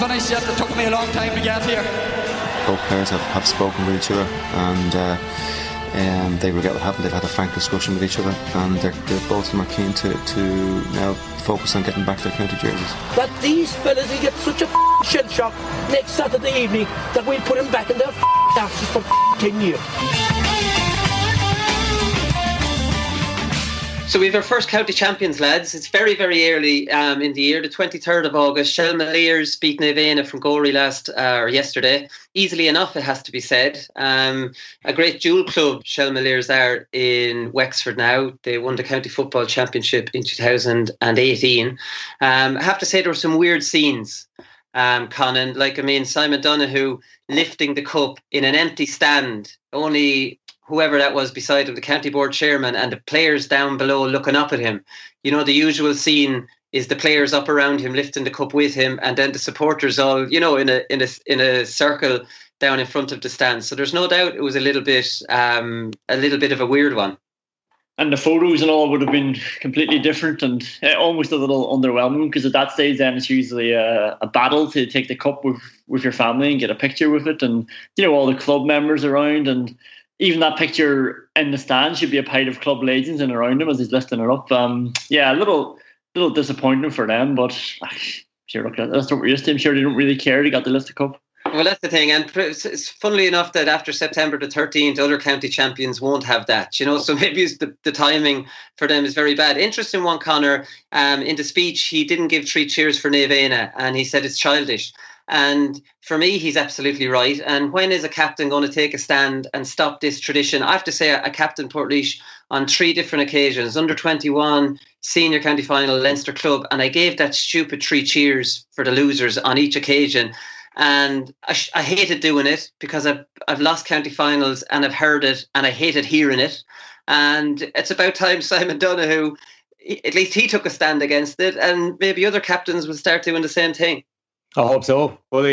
finished yet. It took me a long time to get here. Both players have spoken with each other, and they regret what happened. They've had a frank discussion with each other, and they're both of them are keen to now focus on getting back their county jerseys. That these fellas will get such a shell shock next Saturday evening that we'll put them back in their asses for 10 years. So we have our first county champions, lads. It's very, very early in the year, the 23rd of August. Shelmaliers beat Naveena from Gorey yesterday. Easily enough, it has to be said. A great dual club, Shelmaliers are in Wexford now. They won the county football championship in 2018. I have to say there were some weird scenes, Conan. Simon Donoghue lifting the cup in an empty stand, only whoever that was beside him, the county board chairman, and the players down below looking up at him. You know, the usual scene is the players up around him lifting the cup with him, and then the supporters all, you know, in a circle down in front of the stand. So there's no doubt it was a little bit of a weird one. And the photos and all would have been completely different and almost a little underwhelming, because at that stage then it's usually a battle to take the cup with your family and get a picture with it, and you know, all the club members around, and even that picture in the stand should be a pile of club legends and around him as he's lifting it up. A little disappointing for them, but sure, look, that's what we're used to. I'm sure they don't really care. They got to lift the cup. Well, that's the thing, and it's funnily enough that after September the 13th, other county champions won't have that, you know, so maybe the timing for them is very bad. Interesting one, Conor. In the speech, he didn't give 3 cheers for Naveena, and he said it's childish. And for me, he's absolutely right. And when is a captain going to take a stand and stop this tradition? I have to say, I captained Portlaoise on 3 different occasions: under 21, senior county final, Leinster club, and I gave that stupid 3 cheers for the losers on each occasion. And I hated doing it because I've lost county finals and I've heard it and I hated hearing it. And it's about time Simon Donoghue, at least he took a stand against it, and maybe other captains will start doing the same thing. I hope so. Well,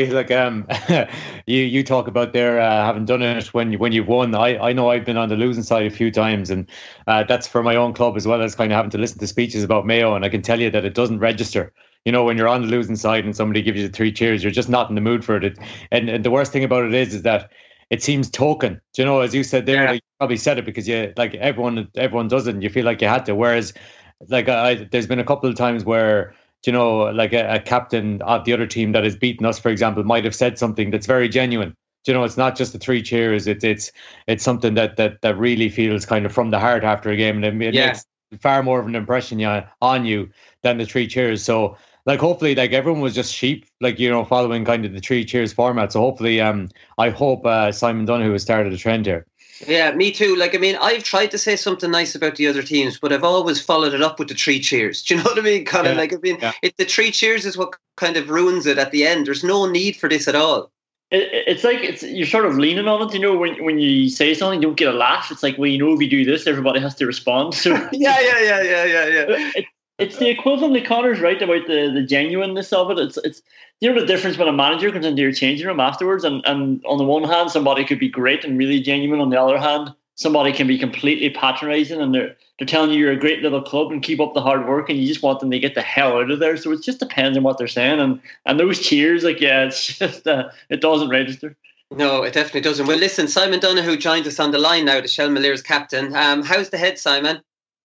you talk about there having done it when you've won. I know I've been on the losing side a few times, and that's for my own club as well as kind of having to listen to speeches about Mayo. And I can tell you that it doesn't register. You know, when you're on the losing side and somebody gives you the 3 cheers, you're just not in the mood for it. And the worst thing about it is that it seems token. Do you know, as you said there, you probably said it because you everyone does it, and you feel like you had to. Whereas, there's been a couple of times where, you know, like a captain of the other team that has beaten us, for example, might have said something that's very genuine. You know, it's not just the 3 cheers. It's something that really feels kind of from the heart after a game, and it makes far more of an impression on you than the 3 cheers. So, hopefully, everyone was just sheep, following kind of the 3 cheers format. So hopefully, I hope Simon Donoghue has started a trend here. Yeah, me too. I've tried to say something nice about the other teams, but I've always followed it up with the 3 cheers. Do you know what I mean, Colin? The 3 cheers is what kind of ruins it at the end. There's no need for this at all. It's you're sort of leaning on it, you know, when you say something, you don't get a laugh. It's like, well, you know, if you do this, everybody has to respond. So yeah. It's the equivalent that Connor's right about the genuineness of it. It's you know, the difference when a manager comes into your changing room afterwards, and on the one hand, somebody could be great and really genuine. On the other hand, somebody can be completely patronising, and they're telling you you're a great little club and keep up the hard work, and you just want them to get the hell out of there. So it just depends on what they're saying, and those cheers, it's just it doesn't register. No, it definitely doesn't. Well, listen, Simon Donoghue joins us on the line now, the Shelmaliers captain. How's the head, Simon?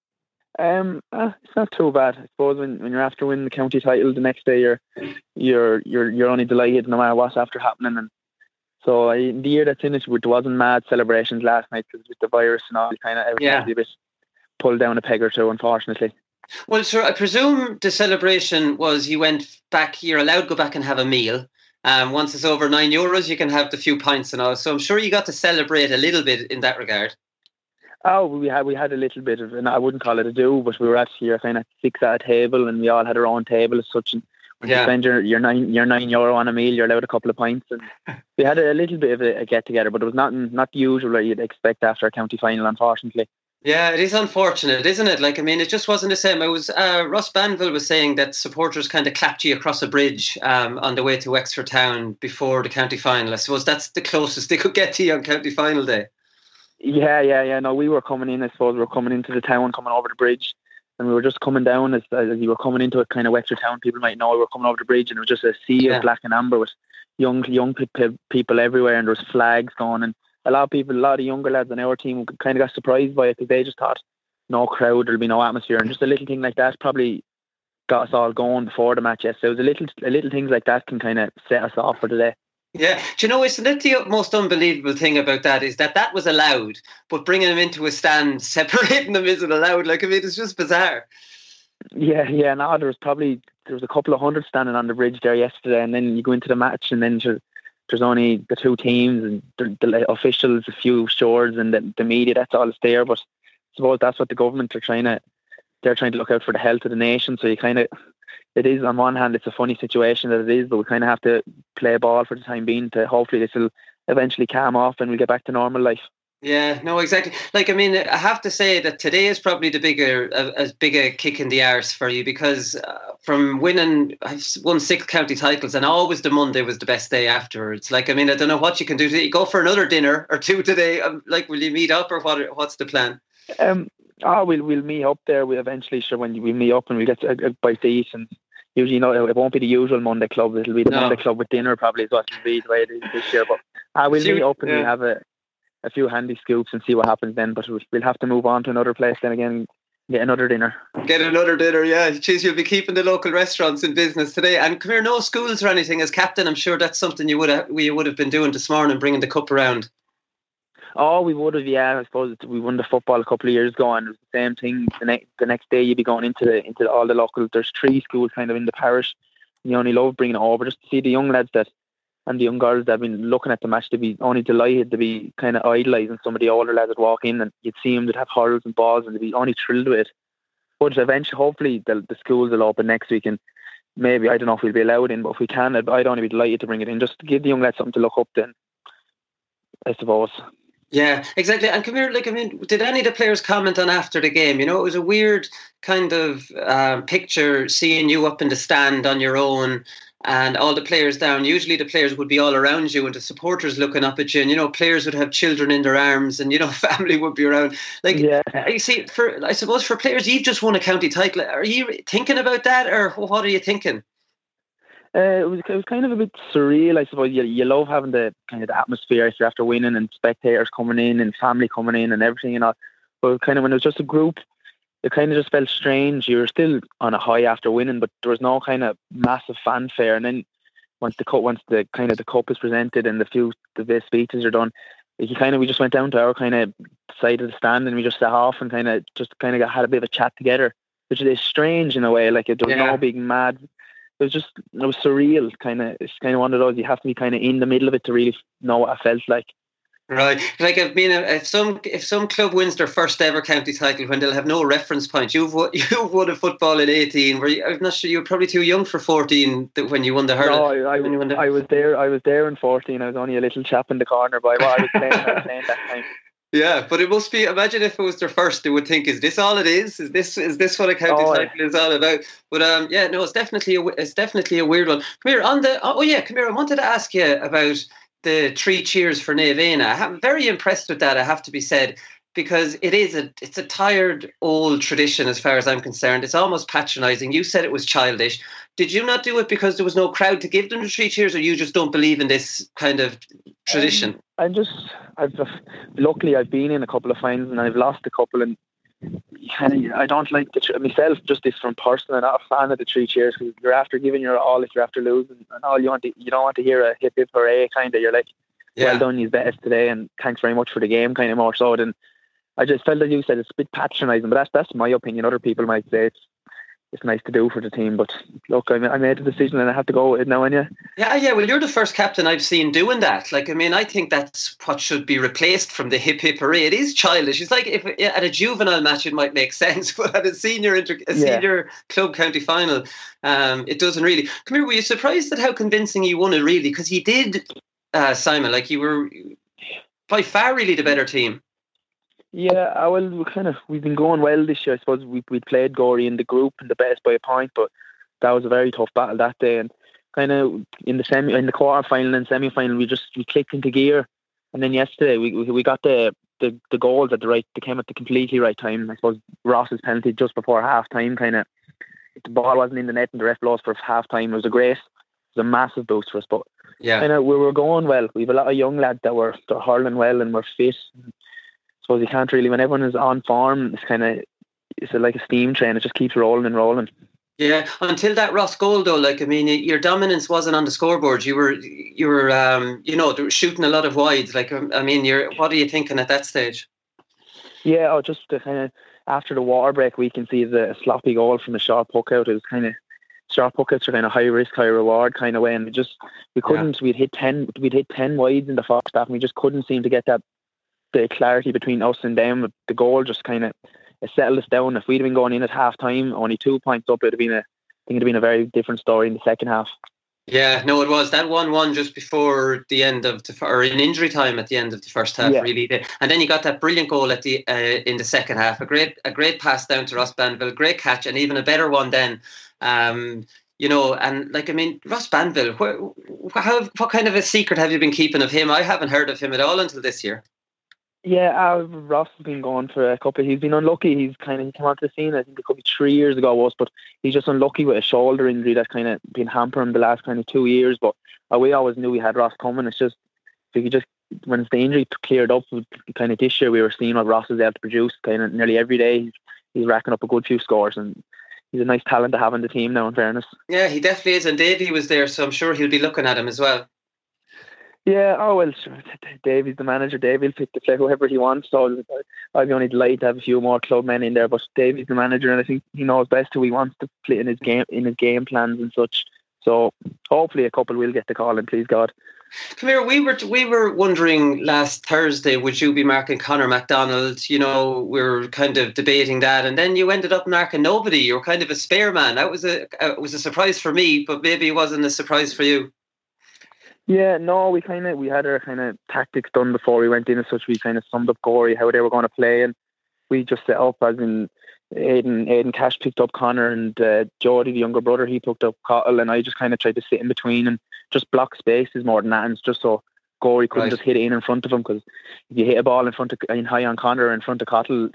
It's not too bad. I suppose when you're after winning the county title, the next day you're only delighted no matter what's after happening. And so the year that's in it, there wasn't mad celebrations last night because with the virus and all, kind of everything was a bit pulled down a peg or two, unfortunately. Well, sir, I presume the celebration was you went back. You're allowed to go back and have a meal. Once it's over €9, you can have the few pints and all. So I'm sure you got to celebrate a little bit in that regard. Oh, we had a little bit of, and I wouldn't call it a do, but we were actually kind of 6 at a table, and we all had our own table as such. And when you spend your €9 on a meal, you're allowed a couple of pints, and we had a little bit of a get together, but it was not the usual that you'd expect after a county final, unfortunately. Yeah, it is unfortunate, isn't it? It just wasn't the same. Ross Banville was saying that supporters kind of clapped you across a bridge on the way to Wexford Town before the county final. I suppose that's the closest they could get to you on county final day. Yeah. No, we were coming in. I suppose we were coming into the town, coming over the bridge, and we were just coming down as you were coming into it, kind of Wexford Town. People might know we were coming over the bridge, and it was just a sea of black and amber with young people everywhere, and there was flags going, and a lot of younger lads on our team kind of got surprised by it because they just thought no crowd, there'll be no atmosphere, and just a little thing like that probably got us all going before the match. Yes, so it was a little things like that can kind of set us off for the day. Yeah, do you know, isn't it the most unbelievable thing about that is that was allowed, but bringing them into a stand, separating them isn't allowed. Like, I mean, it's just bizarre. Yeah. No, there was a couple of hundred standing on the bridge there yesterday, and then you go into the match, and then there's only the two teams and the officials, a few shores, and the media. That's all that's there. But I suppose that's what the government are trying to look out for the health of the nation. So you kind of. It is, on one hand, it's a funny situation that it is, but we kind of have to play ball for the time being to hopefully this will eventually calm off and we'll get back to normal life. Yeah, no, exactly. Like, I mean, I have to say that today is probably as big a kick in the arse for you because from winning, I've won 6 county titles and always the Monday was the best day afterwards. Like, I mean, I don't know what you can do today. You go for another dinner or two today. Like, will you meet up or what's the plan? We'll meet up there. We eventually, sure, when we meet up and we get a bite to eat, and usually, it won't be the usual Monday club. It'll be the Monday club with dinner probably is what it'll be the way it is this year. But we'll meet up and we'll have a few handy scoops and see what happens then. But we'll have to move on to another place then again. Get another dinner. Yeah. Jeez, you'll be keeping the local restaurants in business today. And come here, no schools or anything as captain. I'm sure that's something you would have been doing this morning, bringing the cup around. Oh, we would have, yeah. I suppose we won the football a couple of years ago, and it was the same thing. The next day, you'd be going into all the local. There's 3 schools kind of in the parish. You only love bringing it over just to see the young lads and the young girls that have been looking at the match. They'd be only delighted to be kind of idolising some of the older lads that walk in, and you'd see them that have hurls and balls, and they'd be only thrilled with it. But eventually, hopefully, the schools will open next week, and maybe I don't know if we'll be allowed in, but if we can, I'd only be delighted to bring it in just to give the young lads something to look up to, I suppose. Yeah, exactly. And come here, like, I mean, did any of the players comment on after the game? You know, it was a weird kind of picture seeing you up in the stand on your own and all the players down. Usually the players would be all around you and the supporters looking up at you, and, you know, players would have children in their arms and, you know, family would be around. Like, you see, I suppose for players, you've just won a county title. Are you thinking about that, or what are you thinking? It was kind of a bit surreal, I suppose. You love having the kind of the atmosphere after winning and spectators coming in and family coming in and everything, you know. But kind of when it was just a group, it kind of just felt strange. You were still on a high after winning, but there was no kind of massive fanfare. And then once the cup is presented and the speeches are done, we just went down to our kind of side of the stand and we just sat off and had a bit of a chat together, which is strange in a way. Like, there was no big mad. It was surreal. It's kind of one of those, you have to be kind of in the middle of it to really know what I felt like. Right, like, I mean, if some club wins their first ever county title when they'll have no reference point, you've won a football at 18. I'm not sure, you were probably too young for 14 when you won the hurling. No, I was there in 14. I was only a little chap in the corner, but I was playing that time. Yeah, but it must be. Imagine if it was their first, they would think, "Is this all it is? Is this what a county title is all about?" But no, it's definitely a weird one. Come here come here. I wanted to ask you about the 3 cheers for Naomh Eanna. I'm very impressed with that, I have to be said, because it's a tired old tradition as far as I'm concerned. It's almost patronising. You said it was childish. Did you not do it because there was no crowd to give them the 3 cheers, or you just don't believe in this kind of tradition? Luckily I've been in a couple of finals and I've lost a couple, and I don't like myself, just this from person. I'm not a fan of the 3 cheers because you're after giving your all if you're after losing, and all you don't want to hear a hip hip hooray kind of. You're like, well done, you've bet us today, and thanks very much for the game, kind of more so than. I just felt that you said it's a bit patronising, but that's my opinion. Other people might say it's nice to do for the team, but look, I made a decision and I have to go with it now, and yeah. Well, you're the first captain I've seen doing that. Like, I mean, I think that's what should be replaced from the hip hip hooray. It is childish. It's like if at a juvenile match it might make sense, but at a senior club county final, it doesn't really. Come here, were you surprised at how convincing you won it? Really, because you did, Simon. Like, you were by far really the better team. Yeah, well, we've been going well this year. I suppose we played Gorey in the group and the best by a point, but that was a very tough battle that day. And kind of in the quarter final and semi final, we clicked into gear. And then yesterday we got the the goals they came at the completely right time. I suppose Ross's penalty just before half time, kind of, the ball wasn't in the net and the ref lost for half time. It was a massive boost for us. But kind of, we were going well. We have a lot of young lads they're hurling well and we're fit. I suppose you can't really, when everyone is on form, it's like a steam train. It just keeps rolling and rolling. Yeah, until that Ross goal though, like, I mean, your dominance wasn't on the scoreboard. You were shooting a lot of wides. Like, I mean, what are you thinking at that stage? Yeah, just kind of after the water break, we can see the sloppy goal from the short puck out. It was kind of short puck outs are kind of high risk, high reward kind of way, and we couldn't. We'd hit 10 wides in the first half, and we just couldn't seem to get the clarity between us and them. The goal just kind of settled us down. If we'd been going in at half time, only 2 points up, it'd have been a very different story in the second half. Yeah, no, it was that 1-1 just before the end of or in injury time at the end of the first half, really. And then you got that brilliant goal at the in the second half. A great pass down to Ross Banville, great catch, and even a better one then. And like, I mean, Ross Banville, what kind of a secret have you been keeping of him? I haven't heard of him at all until this year. Yeah, Ross has been going for a couple. He's been unlucky. He came onto the scene, I think it could be 3 years ago, but he's just unlucky with a shoulder injury that's kind of been hampering him the last kind of 2 years. But we always knew we had Ross coming. It's just, when the injury cleared up, kind of this year we were seeing what Ross is able to produce kind of nearly every day. He's racking up a good few scores, and he's a nice talent to have in the team now, in fairness. Yeah, he definitely is. And Davey was there, so I'm sure he'll be looking at him as well. Yeah, sure. Davey's the manager. Davey will pick to play whoever he wants. So I'd be only delighted to have a few more club men in there. But Davey's the manager, and I think he knows best who he wants to play in his game plans and such. So hopefully a couple will get the call, and please God. Come here. We were wondering last Thursday, would you be marking Conor McDonald? We were kind of debating that, and then you ended up marking nobody. You were kind of a spare man. That was a surprise for me, but maybe it wasn't a surprise for you. Yeah, no, we had our kind of tactics done before we went in as such. We kind of summed up Gorey, how they were going to play, and we just set up, as in Aidan Cash picked up Conor, and Jody, the younger brother, he picked up Cottle, and I just kind of tried to sit in between and just block spaces more than that, and just so Gorey couldn't just hit it in front of him, because if you hit a ball high on Conor or in front of Cottle,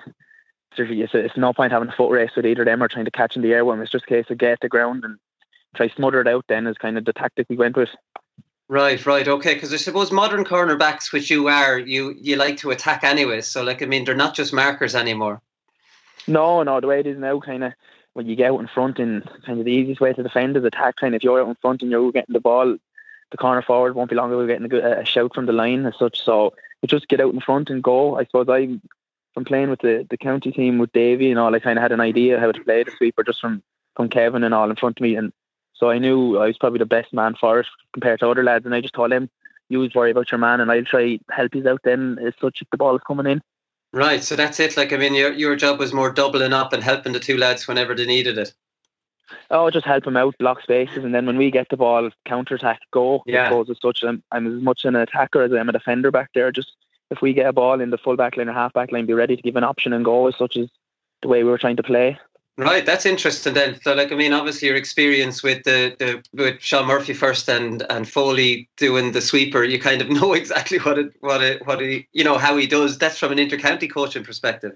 it's no point having a foot race with either of them or trying to catch in the air with him. It's just a case of get the ground and try smother it out. Then is kind of the tactic we went with. Right, okay. Because I suppose modern cornerbacks, which you are, you like to attack anyway. So, like, I mean, they're not just markers anymore. No, the way it is now, kind of, when you get out in front, and kind of the easiest way to defend is attack. Kind of, if you're out in front and you're getting the ball, the corner forward won't be long ago getting a shout from the line as such. So, you just get out in front and go. I suppose from playing with the county team with Davey and all, I kind of had an idea how to play the sweeper just from Kevin and all in front of me, and so I knew I was probably the best man for it compared to other lads, and I just told him, you worry about your man and I'll try help you out then as such if the ball is coming in. Right, so that's it. Like, I mean, your job was more doubling up and helping the two lads whenever they needed it. Oh, just help them out, block spaces, and then when we get the ball, counter-attack, go. Yeah. I suppose as such, I'm as much an attacker as I am a defender back there. Just if we get a ball in the full back line or half back line, be ready to give an option and go, as such as the way we were trying to play. Right, that's interesting then. So, like, I mean, obviously your experience with with Sean Murphy first and Foley doing the sweeper, you kind of know exactly what he how he does. That's from an inter-county coaching perspective.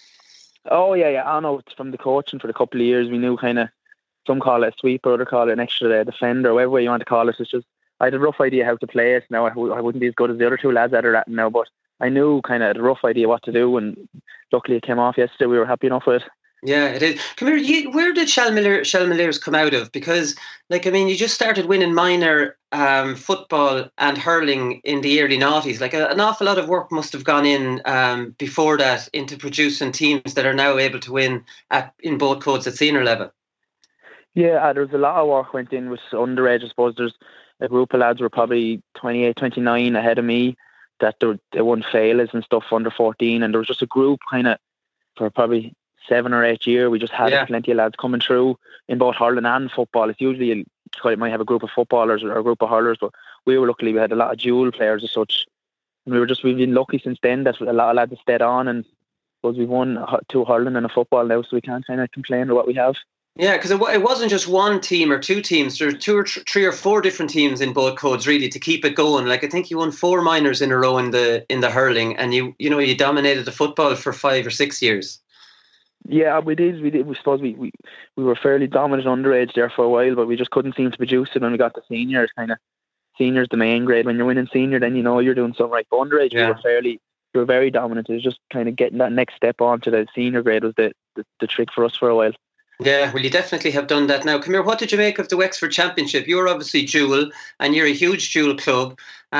Oh yeah. I know from the coaching for the couple of years, we knew kind of some call it a sweeper, other call it an extra defender, whatever way you want to call it. It's just I had a rough idea how to play it. Now I wouldn't be as good as the other two lads that are at now, but I knew kind of a rough idea what to do, and luckily it came off yesterday. We were happy enough with it. Yeah, it is. Come here, where did Shelmaliers come out of? Because, like, I mean, you just started winning minor football and hurling in the early noughties. Like, an awful lot of work must have gone in before that into producing teams that are now able to win in both codes at senior level. Yeah, there's a lot of work went in with underage. I suppose there's a group of lads were probably 28, 29 ahead of me that they won failures and stuff under 14, and there was just a group kind of for probably 7 or 8 years. We just had plenty of lads coming through in both hurling and football. It's usually you might have a group of footballers or a group of hurlers, but we had a lot of dual players as such. And we've been lucky since then that a lot of lads have stayed on, and suppose we've won 2 hurling and a football now, so we can't kind of complain with what we have. Yeah, because it wasn't just one team or two teams. There were three or four different teams in both codes, really, to keep it going. Like, I think you won 4 minors in a row in the hurling, and you dominated the football for 5 or 6 years. Yeah, we did. We suppose we were fairly dominant underage there for a while, but we just couldn't seem to produce it when we got to seniors. Seniors the main grade. When you're winning senior, then you're doing something right. But underage, we were very dominant. It was just kind of getting that next step on to the senior grade was the trick for us for a while. Yeah, well, you definitely have done that now. Come here, what did you make of the Wexford Championship? You're obviously dual, and you're a huge dual club.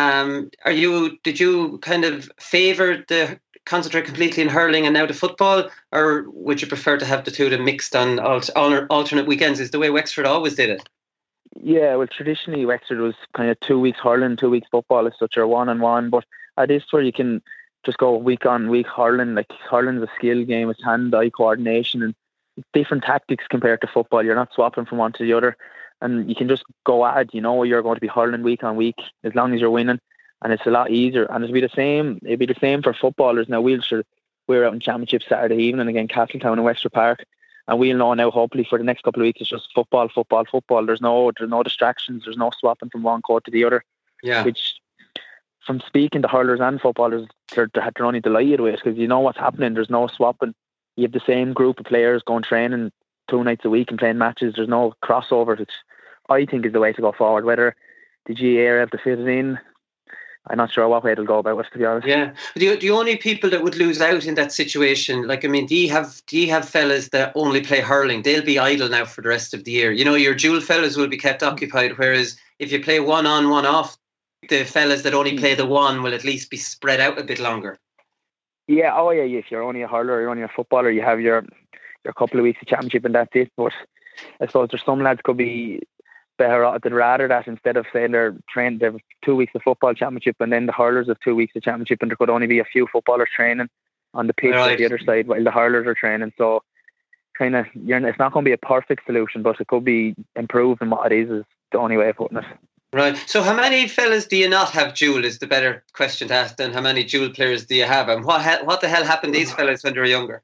Did you kind of favour the concentrate completely in hurling and now to football, or would you prefer to have the two of them mixed on alternate weekends? Is the way Wexford always did it? Yeah, well, traditionally Wexford was kind of 2 weeks hurling, 2 weeks football as such, or 1-on-1. But at this where you can just go week on week hurling. Like, hurling's a skill game, it's hand-eye coordination and different tactics compared to football. You're not swapping from one to the other, and you can just go at you're going to be hurling week on week as long as you're winning, and it's a lot easier. And it'd be the same for footballers. Now we're out in Championship Saturday evening against Castletown in Wexford Park, and we'll know now hopefully for the next couple of weeks it's just football. There's no distractions, there's no swapping from one court to the other. Yeah, which from speaking to hurlers and footballers, they're only delighted with, because you know what's happening. There's no swapping. You have the same group of players going training 2 nights a week and playing matches. There's no crossover, which I think is the way to go forward. Whether the GAA have to fit it in, I'm not sure what way it'll go about it, to be honest. Yeah, the only people that would lose out in that situation, like, I mean, do you have fellas that only play hurling? They'll be idle now for the rest of the year. Your dual fellas will be kept occupied, whereas if you play one on, one off, the fellas that only play the one will at least be spread out a bit longer. Yeah, if you're only a hurler, you're only a footballer, you have your couple of weeks of championship and that's it. But I suppose there's some lads could be better off, they'd rather that instead of saying they're trained, they have 2 weeks of football championship and then the hurlers have 2 weeks of championship, and there could only be a few footballers training on the pitch at the other side while the hurlers are training. So it's not going to be a perfect solution, but it could be improved, and what it is the only way of putting it. Right. So how many fellas do you not have dual is the better question to ask than how many dual players do you have? And what the hell happened to these fellas when they were younger?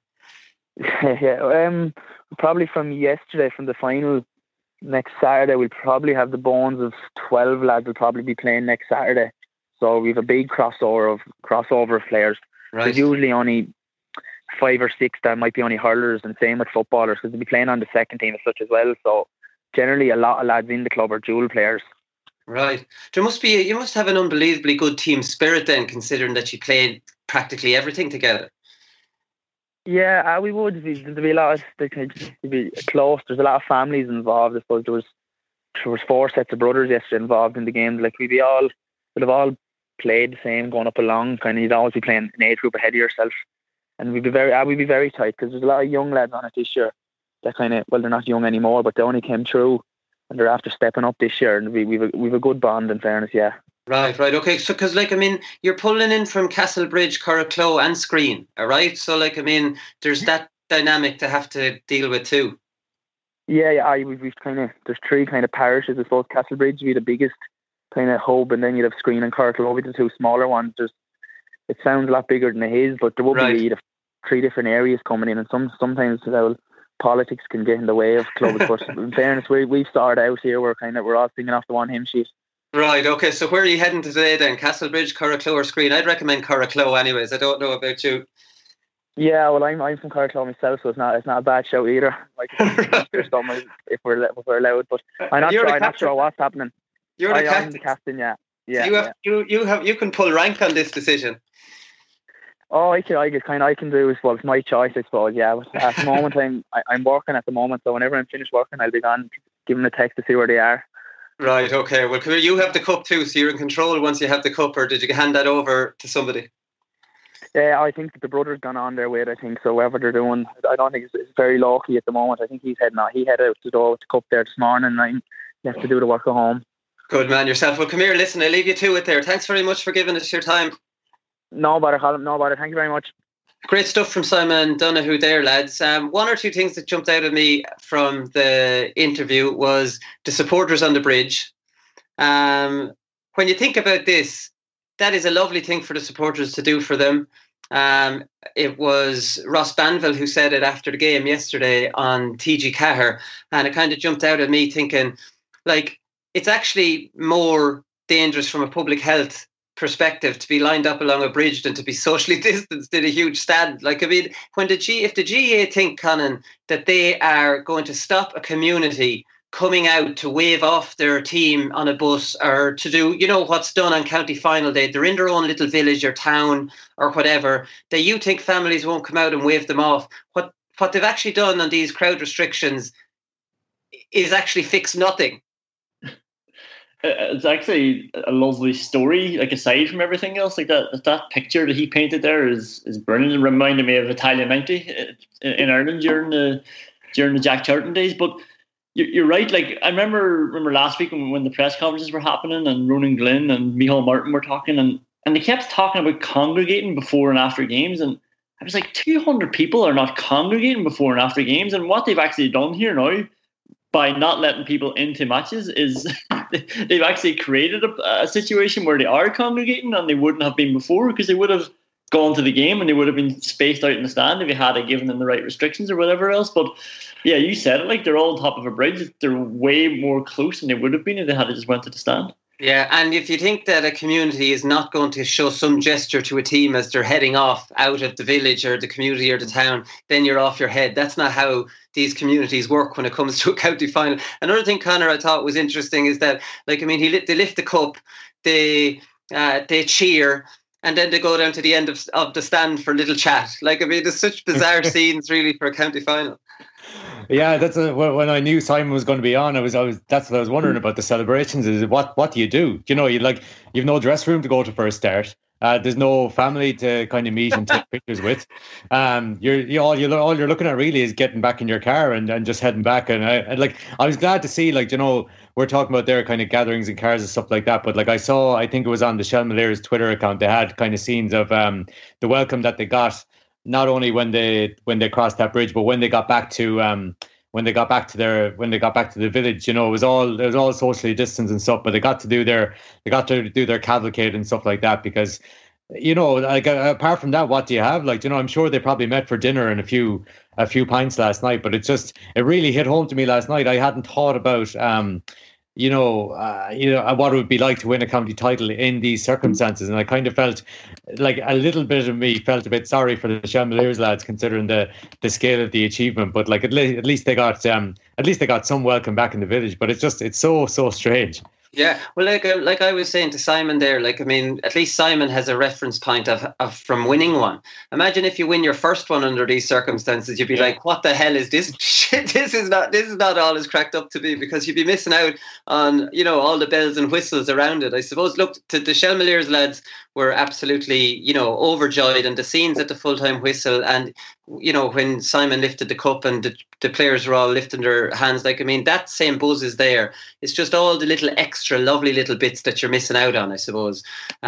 Yeah, probably from yesterday, from the final next Saturday, we'll probably have the bones of 12 lads will probably be playing next Saturday. So we have a big crossover of players. Right. There's usually only 5 or 6 that might be only hurlers, and same with footballers, because they'll be playing on the second team as such as well. So generally a lot of lads in the club are dual players. Right. You must have an unbelievably good team spirit then, considering that you played practically everything together. Yeah, we would. There'd be a lot of, be close. There's a lot of families involved. I suppose there was 4 sets of brothers yesterday involved in the game. Like, we'd have all played the same going up along. Kind of, you'd always be playing an age group ahead of yourself, and we'd be very tight, because there's a lot of young lads on it this year. That they're not young anymore, but they only came through, and they're after stepping up this year, and we've a good bond, in fairness, yeah. Right, okay. So, because, you're pulling in from Castlebridge, Coraclow and Screen, all right? So, there's that dynamic to have to deal with too. Yeah. We've there's 3 kind of parishes. I suppose Castlebridge would be the biggest kind of hub, and then you'd have Screen and Coraclow, the 2 smaller ones. It sounds a lot bigger than it is, but there will be 3 different areas coming in, and sometimes politics can get in the way of clubs. But in fairness, we've started out here. We're all singing off the one hymn sheet. Right, okay. So where are you heading today then? Castlebridge, Coraclow or Screen? I'd recommend Coraclow anyways. I don't know about you. Yeah, well, I'm from Coraclow myself, so it's not a bad show either. If we're allowed, but I'm not sure what's happening. You're the captain. I'm the captain, yeah. You can pull rank on this decision. Oh, I can do it. Well, it's my choice, I suppose. Yeah, but at the moment I'm working at the moment, so whenever I'm finished working, I'll be gone, give them a text to see where they are. Right, okay. Well, come here, you have the cup too, so you're in control once you have the cup, or did you hand that over to somebody? Yeah, I think the brother's gone on their way, I think, so whatever they're doing, I don't think it's very low-key at the moment. I think he's heading out. He headed out the door with the cup there this morning, and I'm left to do the work at home. Good man yourself. Well, come here, listen, I'll leave you to it there. Thanks very much for giving us your time. No bother, Colin, no bother. Thank you very much. Great stuff from Simon Donoghue there, lads. 1 or 2 things that jumped out at me from the interview was the supporters on the bridge. When you think about this, that is a lovely thing for the supporters to do for them. It was Ross Banville who said it after the game yesterday on TG Cahir, and it kind of jumped out at me thinking, like, it's actually more dangerous from a public health perspective to be lined up along a bridge than to be socially distanced in a huge stand. Like, I mean, if the GAA think, Conan, that they are going to stop a community coming out to wave off their team on a bus or to do, what's done on county final day, they're in their own little village or town or whatever, that you think families won't come out and wave them off. What they've actually done on these crowd restrictions is actually fix nothing. It's actually a lovely story, like, aside from everything else. Like, that picture that he painted there is brilliant. It reminded me of Italia 90 in Ireland during the Jack Charlton days. But you're right. Like, I remember last week when the press conferences were happening and Ronan Glynn and Micheál Martin were talking, and they kept talking about congregating before and after games, and I was like, 200 people are not congregating before and after games. And what they've actually done here now, by not letting people into matches, is they've actually created a situation where they are congregating, and they wouldn't have been before, because they would have gone to the game and they would have been spaced out in the stand if you had given them the right restrictions or whatever else. But yeah, you said it, like, they're all on top of a bridge. They're way more close than they would have been if they had just went to the stand. Yeah, and if you think that a community is not going to show some gesture to a team as they're heading off out of the village or the community or the town, then you're off your head. That's not how these communities work when it comes to a county final. Another thing, Conor, I thought was interesting is that, like, I mean, they lift the cup, they cheer, and then they go down to the end of the stand for a little chat. Like, I mean, there's such bizarre scenes really for a county final. Yeah, when I knew Simon was going to be on, I was that's what I was wondering about the celebrations. Is what do you do? You've no dress room to go to for a start. There's no family to kind of meet and take pictures with. All you're looking at really is getting back in your car and just heading back. And I was glad to see, we're talking about their kind of gatherings in cars and stuff like that. But I think it was on the Shelmaliers Twitter account, they had kind of scenes of the welcome that they got, not only when they crossed that bridge, but when they got back to the village. It was all socially distanced and stuff, but they got to do their cavalcade and stuff like that, because apart from that, what do you have? I'm sure they probably met for dinner and a few pints last night, but it really hit home to me last night. I hadn't thought about what it would be like to win a county title in these circumstances, and I kind of felt like a little bit of me felt a bit sorry for the Shelmaliers lads, considering the scale of the achievement. But at least they got some welcome back in the village. But it's so strange. Yeah, well, like I was saying to Simon there, at least Simon has a reference point of from winning one. Imagine if you win your first one under these circumstances, you'd be like, what the hell is this shit? This is not all it's cracked up to be, because you'd be missing out on, all the bells and whistles around it. I suppose, look, the Shelmaliers lads were absolutely, overjoyed, and the scenes at the full-time whistle, and, when Simon lifted the cup and the players were all lifting their hands, that same buzz is there. It's just all the little extra lovely little bits that you're missing out on, I suppose.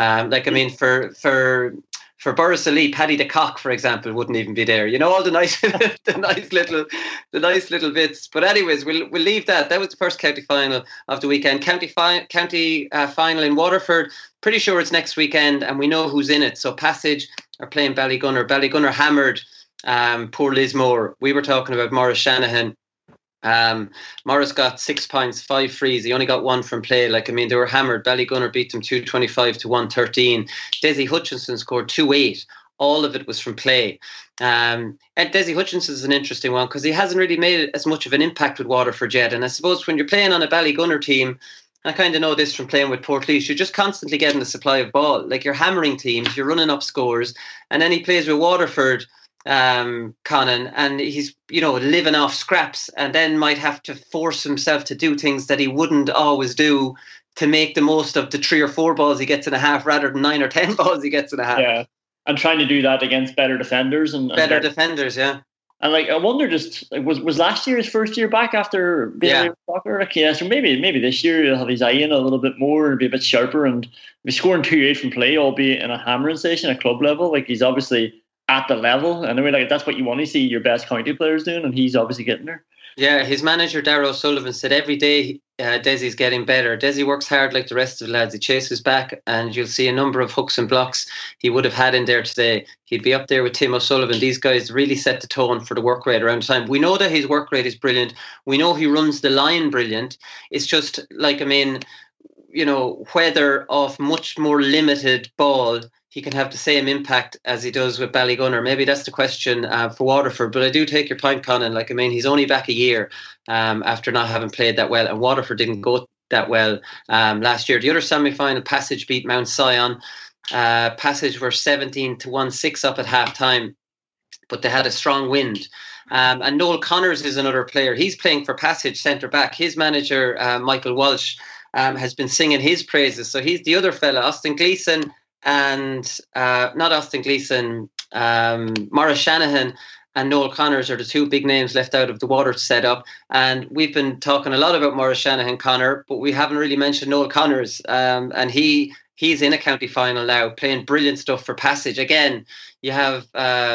For Borrisoleigh, Paddy the Cock, for example, wouldn't even be there. All the nice, the nice little bits. But anyways, we'll leave that. That was the first county final of the weekend. County final in Waterford. Pretty sure it's next weekend, and we know who's in it. So Passage are playing Ballygunner. Ballygunner hammered poor Lismore. We were talking about Maurice Shanahan. Morris got 6 points, 5 frees. He only got 1 from play. They were hammered. Ballygunner beat them 225 to 113. Desi Hutchinson scored 2-8. All of it was from play. And Desi Hutchinson is an interesting one, because he hasn't really made as much of an impact with Waterford yet. And I suppose when you're playing on a Ballygunner team, I kind of know this from playing with Portlaoise, you're just constantly getting a supply of ball. You're hammering teams, you're running up scores, and then he plays with Waterford, Conan, and he's living off scraps, and then might have to force himself to do things that he wouldn't always do to make the most of the 3 or 4 balls he gets in a half rather than 9 or 10 balls he gets in a half. Yeah, and trying to do that against better defenders and defenders, yeah. And I wonder, was last year his first year back after being away with soccer? Yeah, so maybe this year he'll have his eye in a little bit more and be a bit sharper, and be scoring 2-8 from play, albeit in a hammering station at club level. He's obviously at the level, and that's what you want to see your best county players doing, and he's obviously getting there. Yeah, his manager Darragh O'Sullivan said every day Desi's getting better. Desi works hard like the rest of the lads. He chases back, and you'll see a number of hooks and blocks he would have had in there today. He'd be up there with Tim O'Sullivan. These guys really set the tone for the work rate around the time. We know that his work rate is brilliant. We know he runs the line brilliant. It's just like, I mean, you know, whether off much more limited ball he can have the same impact as he does with Ballygunner. Maybe that's the question for Waterford. But I do take your point, Conan. Like, I mean, he's only back a year after not having played that well, and Waterford didn't go that well last year. The other semi-final, Passage beat Mount Sion. Passage were 17-1-6 up at half-time, but they had a strong wind. And Noel Connors is another player. He's playing for Passage centre-back. His manager, Michael Walsh, has been singing his praises. So he's the other fella, Austin Gleeson, and not Austin Gleeson, Maurice Shanahan and Noel Connors are the two big names left out of the Water setup. And we've been talking a lot about Maurice Shanahan, Connor, but we haven't really mentioned Noel Connors. And he's in a county final now, playing brilliant stuff for Passage. Again, you have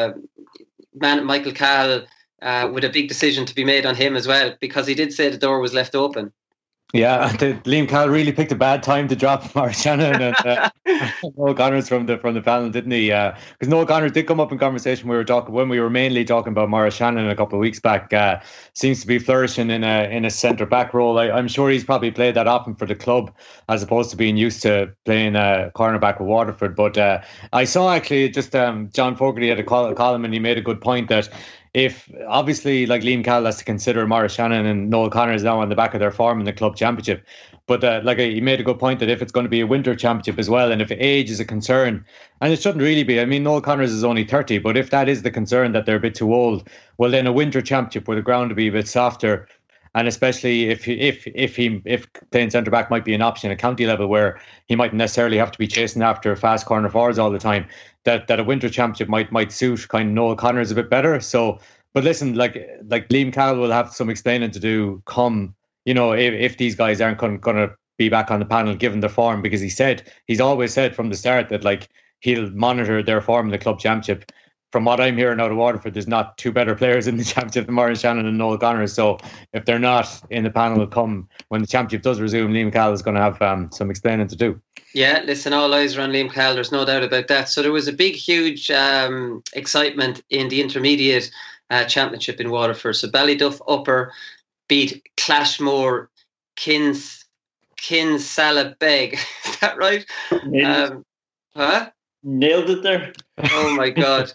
Michael Cahill with a big decision to be made on him as well, because he did say the door was left open. Yeah, Liam Cahill really picked a bad time to drop Maurice Shanahan and Noel Connors from the panel, didn't he? Because Noel Connors did come up in conversation. When we were mainly talking about Maurice Shanahan a couple of weeks back. Seems to be flourishing in a centre back role. I'm sure he's probably played that often for the club as opposed to being used to playing cornerback with Waterford. But I saw actually just John Fogarty had a column, and he made a good point that if obviously like Liam Cahill has to consider Maurice Shanahan and Noel Connors now on the back of their form in the club championship, but he made a good point that if it's going to be a winter championship as well, and if age is a concern, and it shouldn't really be. I mean, Noel Connors is only 30, but if that is the concern that they're a bit too old, well then a winter championship where the ground will be a bit softer, and especially if playing centre back might be an option at county level where he mightn't necessarily have to be chasing after fast corner forwards all the time, that a winter championship might suit kind of Noel Connors a bit better. So, but listen, like Liam Cahill will have some explaining to do come, you know, if these guys aren't going to be back on the panel given the form, because he's always said from the start that like he'll monitor their form in the club championship. From what I'm hearing out of Waterford, there's not two better players in the championship than Maurice Shanahan and Noel Connors. So if they're not in the panel come when the championship does resume, Liam Cahill is going to have some explaining to do. Yeah, listen, all eyes are on Liam Cahill. There's no doubt about that. So there was a big, huge excitement in the intermediate championship in Waterford. So Ballyduff Upper beat Clashmore Kinsalabeg. Is that right? Nailed it there. Oh my God.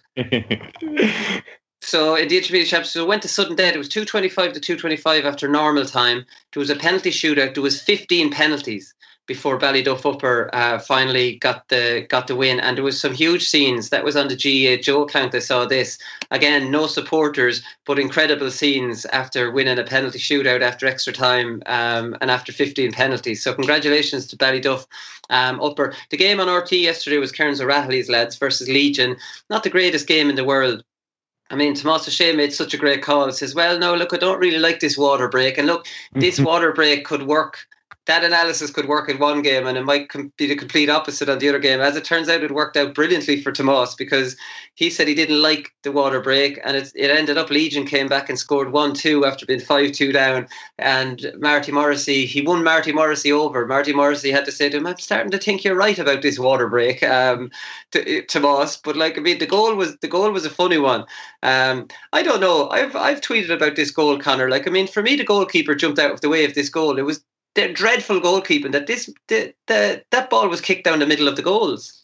So in the intermediate championship, so it went to sudden death. It was 225-225 after normal time. There was a penalty shootout. There was 15 penalties before Ballyduff Upper finally got the win. And there was some huge scenes. That was on the GA Joe account. I saw this. Again, no supporters, but incredible scenes after winning a penalty shootout after extra time and after 15 penalties. So congratulations to Ballyduff Upper. The game on RT yesterday was Cairns O'Rahilly's lads versus Legion. Not the greatest game in the world. I mean, Tomás O'Shea made such a great call. He says, well, no, look, I don't really like this water break. And look, this water break could work. That analysis could work in one game and it might be the complete opposite on the other game. As it turns out, it worked out brilliantly for Tomás because he said he didn't like the water break, and it ended up Legion came back and scored 1-2 after being 5-2 down. And Marty Morrissey, he won Marty Morrissey over. Marty Morrissey had to say to him, I'm starting to think you're right about this water break, to Tomás. But like, I mean, the goal was a funny one. I don't know. I've tweeted about this goal, Connor. Like, I mean, for me, the goalkeeper jumped out of the way of this goal. It was the dreadful goalkeeping that that ball was kicked down the middle of the goals.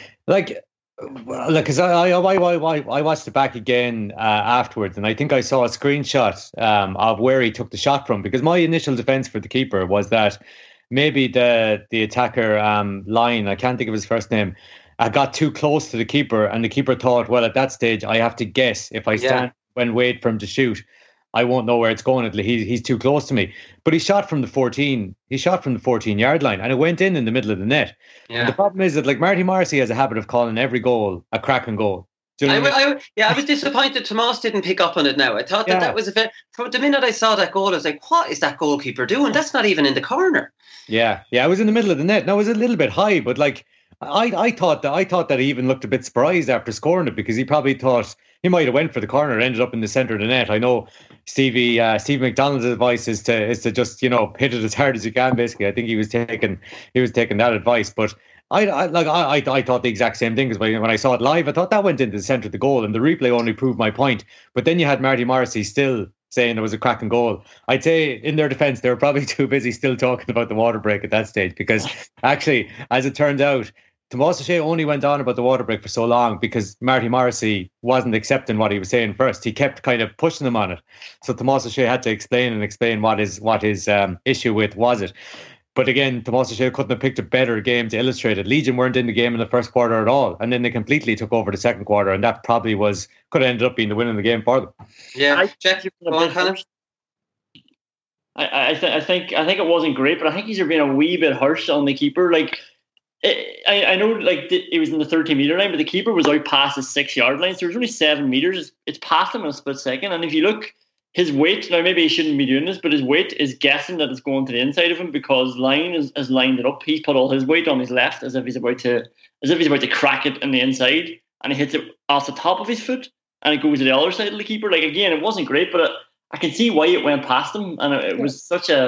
Because I watched it back again afterwards, and I think I saw a screenshot of where he took the shot from. Because my initial defence for the keeper was that maybe the attacker Lyon, I can't think of his first name, got too close to the keeper, and the keeper thought, well, at that stage I have to guess. If I stand and wait for him to shoot, I won't know where it's going. He's too close to me. But he shot from the 14. He shot from the 14-yard line, and it went in the middle of the net. Yeah. And the problem is that like Marty Morrissey has a habit of calling every goal a cracking goal. Do you know what I mean? I was disappointed Tomás didn't pick up on it. Now I thought that was from the minute I saw that goal, I was like, what is that goalkeeper doing? That's not even in the corner. Yeah, I was in the middle of the net. Now it was a little bit high, but like I thought that he even looked a bit surprised after scoring it, because he probably thought he might have went for the corner, ended up in the centre of the net. I know Steve McDonald's advice is to just hit it as hard as you can. Basically, I think he was taking that advice, but. I thought the exact same thing, because when I saw it live, I thought that went into the centre of the goal, and the replay only proved my point. But then you had Marty Morrissey still saying it was a cracking goal. I'd say in their defence, they were probably too busy still talking about the water break at that stage, because actually, as it turned out, Tomás O'Shea only went on about the water break for so long because Marty Morrissey wasn't accepting what he was saying first. He kept kind of pushing him on it. So Tomás O'Shea had to explain what his issue with was it. But again, Tomás O'Shea couldn't have picked a better game to illustrate it. Legion weren't in the game in the first quarter at all, and then they completely took over the second quarter, and that probably could have ended up being the win in the game for them. Yeah, Jack, go on, Conor. I think it wasn't great, but I think he's been a wee bit harsh on the keeper. Like, I know, like, it was in the 30-metre line, but the keeper was out past the 6-yard line, so there was only 7 metres. It's past him in a split second, and if you look. His weight, now maybe he shouldn't be doing this, but his weight is guessing that it's going to the inside of him, because Line has lined it up. He's put all his weight on his left as if he's about to crack it in the inside, and he hits it off the top of his foot, and it goes to the other side of the keeper. Like, again, it wasn't great, but I can see why it went past him, and it's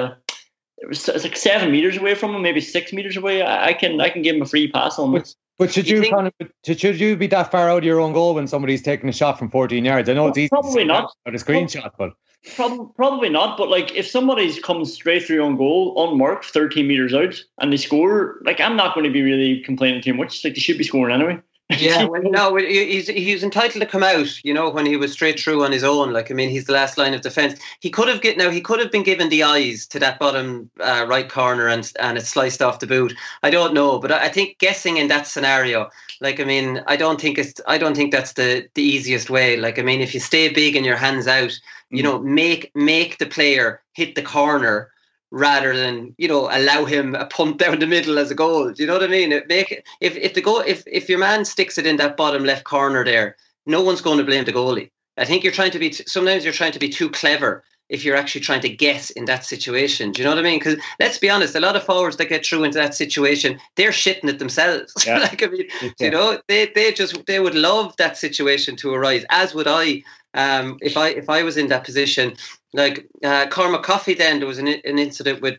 like 7 metres away from him, maybe 6 metres away. I can give him a free pass on this. But should you be that far out of your own goal when somebody's taking a shot from 14 yards? I know it's easy. Probably not. A screenshot, but probably not. But like, if somebody's comes straight through your own goal, unmarked, 13 metres out, and they score, like, I'm not going to be really complaining too much. Like, they should be scoring anyway. Yeah, well, no, he's entitled to come out, when he was straight through on his own. Like, I mean, he's the last line of defence. He could have been given the eyes to that bottom right corner and it sliced off the boot. I don't know, but I think guessing in that scenario, like, I mean, I don't think that's the easiest way. Like, I mean, if you stay big and your hands out, make the player hit the corner, rather than allow him a punt down the middle as a goal. Do you know what I mean? If your man sticks it in that bottom left corner there, no one's going to blame the goalie. I think sometimes you're trying to be too clever if you're actually trying to guess in that situation. Do you know what I mean? Because let's be honest, a lot of forwards that get through into that situation, they're shitting it themselves. Yeah. Like, I mean, they would love that situation to arise, as would I. If I was in that position, like Cormac Coffey, then there was an incident with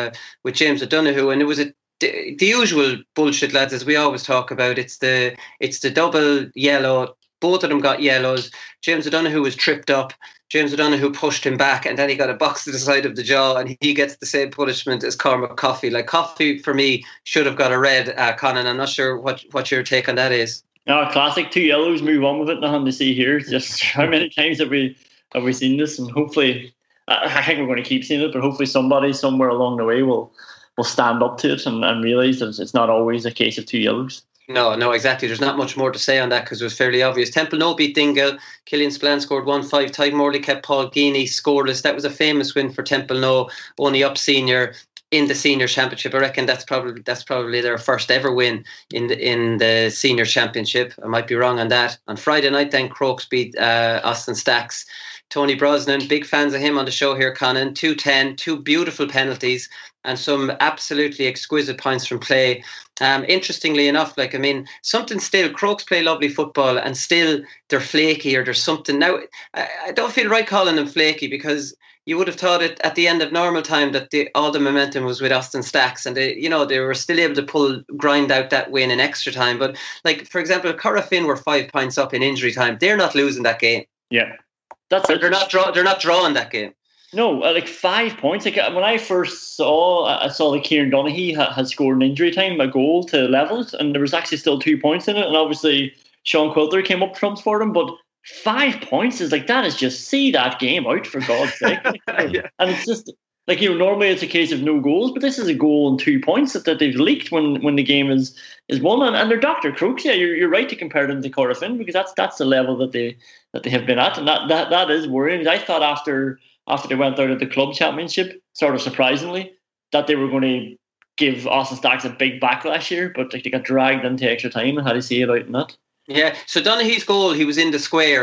James O'Donoghue, and it was the usual bullshit, lads, as we always talk about. It's the double yellow. Both of them got yellows. James O'Donoghue was tripped up. James O'Donoghue pushed him back, and then he got a box to the side of the jaw, and he gets the same punishment as Cormac Coffey. Like, Coffey, for me, should have got a red, Conan. I'm not sure what your take on that is. No, classic. 2 yellows, move on with it. Nothing to see here. Just how many times have we seen this? And hopefully, I think we're going to keep seeing it, but hopefully somebody somewhere along the way will stand up to it and realise that it's not always a case of 2 yellows. No, exactly. There's not much more to say on that because it was fairly obvious. Temple no beat Dingle. Killian Spillane scored 1-5. Tadhg Morley kept Paul Geaney scoreless. That was a famous win for Temple no, only up senior in the senior championship. I reckon that's probably their first ever win in the senior championship. I might be wrong on that. On Friday night, then Crokes beat Austin Stacks. Tony Brosnan, big fans of him on the show here, Conan. 2-10, 2 beautiful penalties and some absolutely exquisite points from play. Interestingly enough, like, I mean, something still, Crokes play lovely football and still they're flaky, or there's something. Now, I don't feel right calling them flaky, because you would have thought it at the end of normal time that all the momentum was with Austin Stacks, and they were still able to grind out that win in extra time. But, like, for example, Curragh Finn were 5 points up in injury time. They're not losing that game. Yeah. They're not drawing that game. No, like 5 points. Like, when I first saw that Kieran Donaghy had scored in injury time a goal to level it, and there was actually still 2 points in it, and obviously Sean Quilter came up trumps for them. But 5 points is like, that is just see that game out, for God's sake. Yeah. And it's just like, normally it's a case of no goals, but this is a goal and 2 points that they've leaked when the game is won. And they're Dr. Crokes. Yeah, you're right to compare them to Curragh Finn, because that's the level that they have been at, and that is worrying. I thought after they went out of the club championship, sort of surprisingly, that they were going to give Austin Stacks a big backlash here, but like, they got dragged into extra time and had to see it out in that. Yeah, so Donaghy's goal, he was in the square,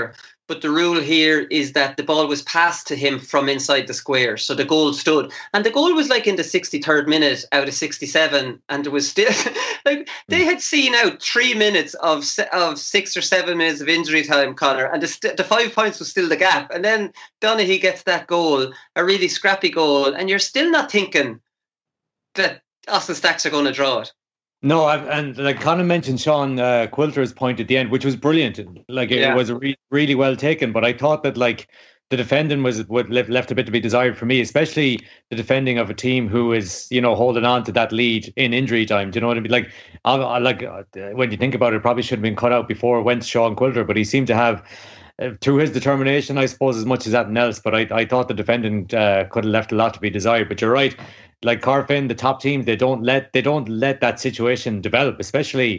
but the rule here is that the ball was passed to him from inside the square, so the goal stood. And the goal was like in the 63rd minute out of 67, and there was still like they had seen out 3 minutes of 6 or 7 minutes of injury time, Conor, and the 5 points was still the gap. And then Donaghy gets that goal, a really scrappy goal, and you're still not thinking that Austin Stacks are going to draw it. No, and like Conor mentioned Sean Quilter's point at the end, which was brilliant. Like it was really well taken. But I thought that like the defending was what left a bit to be desired for me, especially the defending of a team who is, you know, holding on to that lead in injury time. Do you know what I mean? Like, when you think about it, probably should have been cut out before it went to Sean Quilter, but he seemed to have, through his determination, I suppose, as much as anything else. But I thought the defending could have left a lot to be desired. But you're right. Like Corofin, the top team, they don't let that situation develop, especially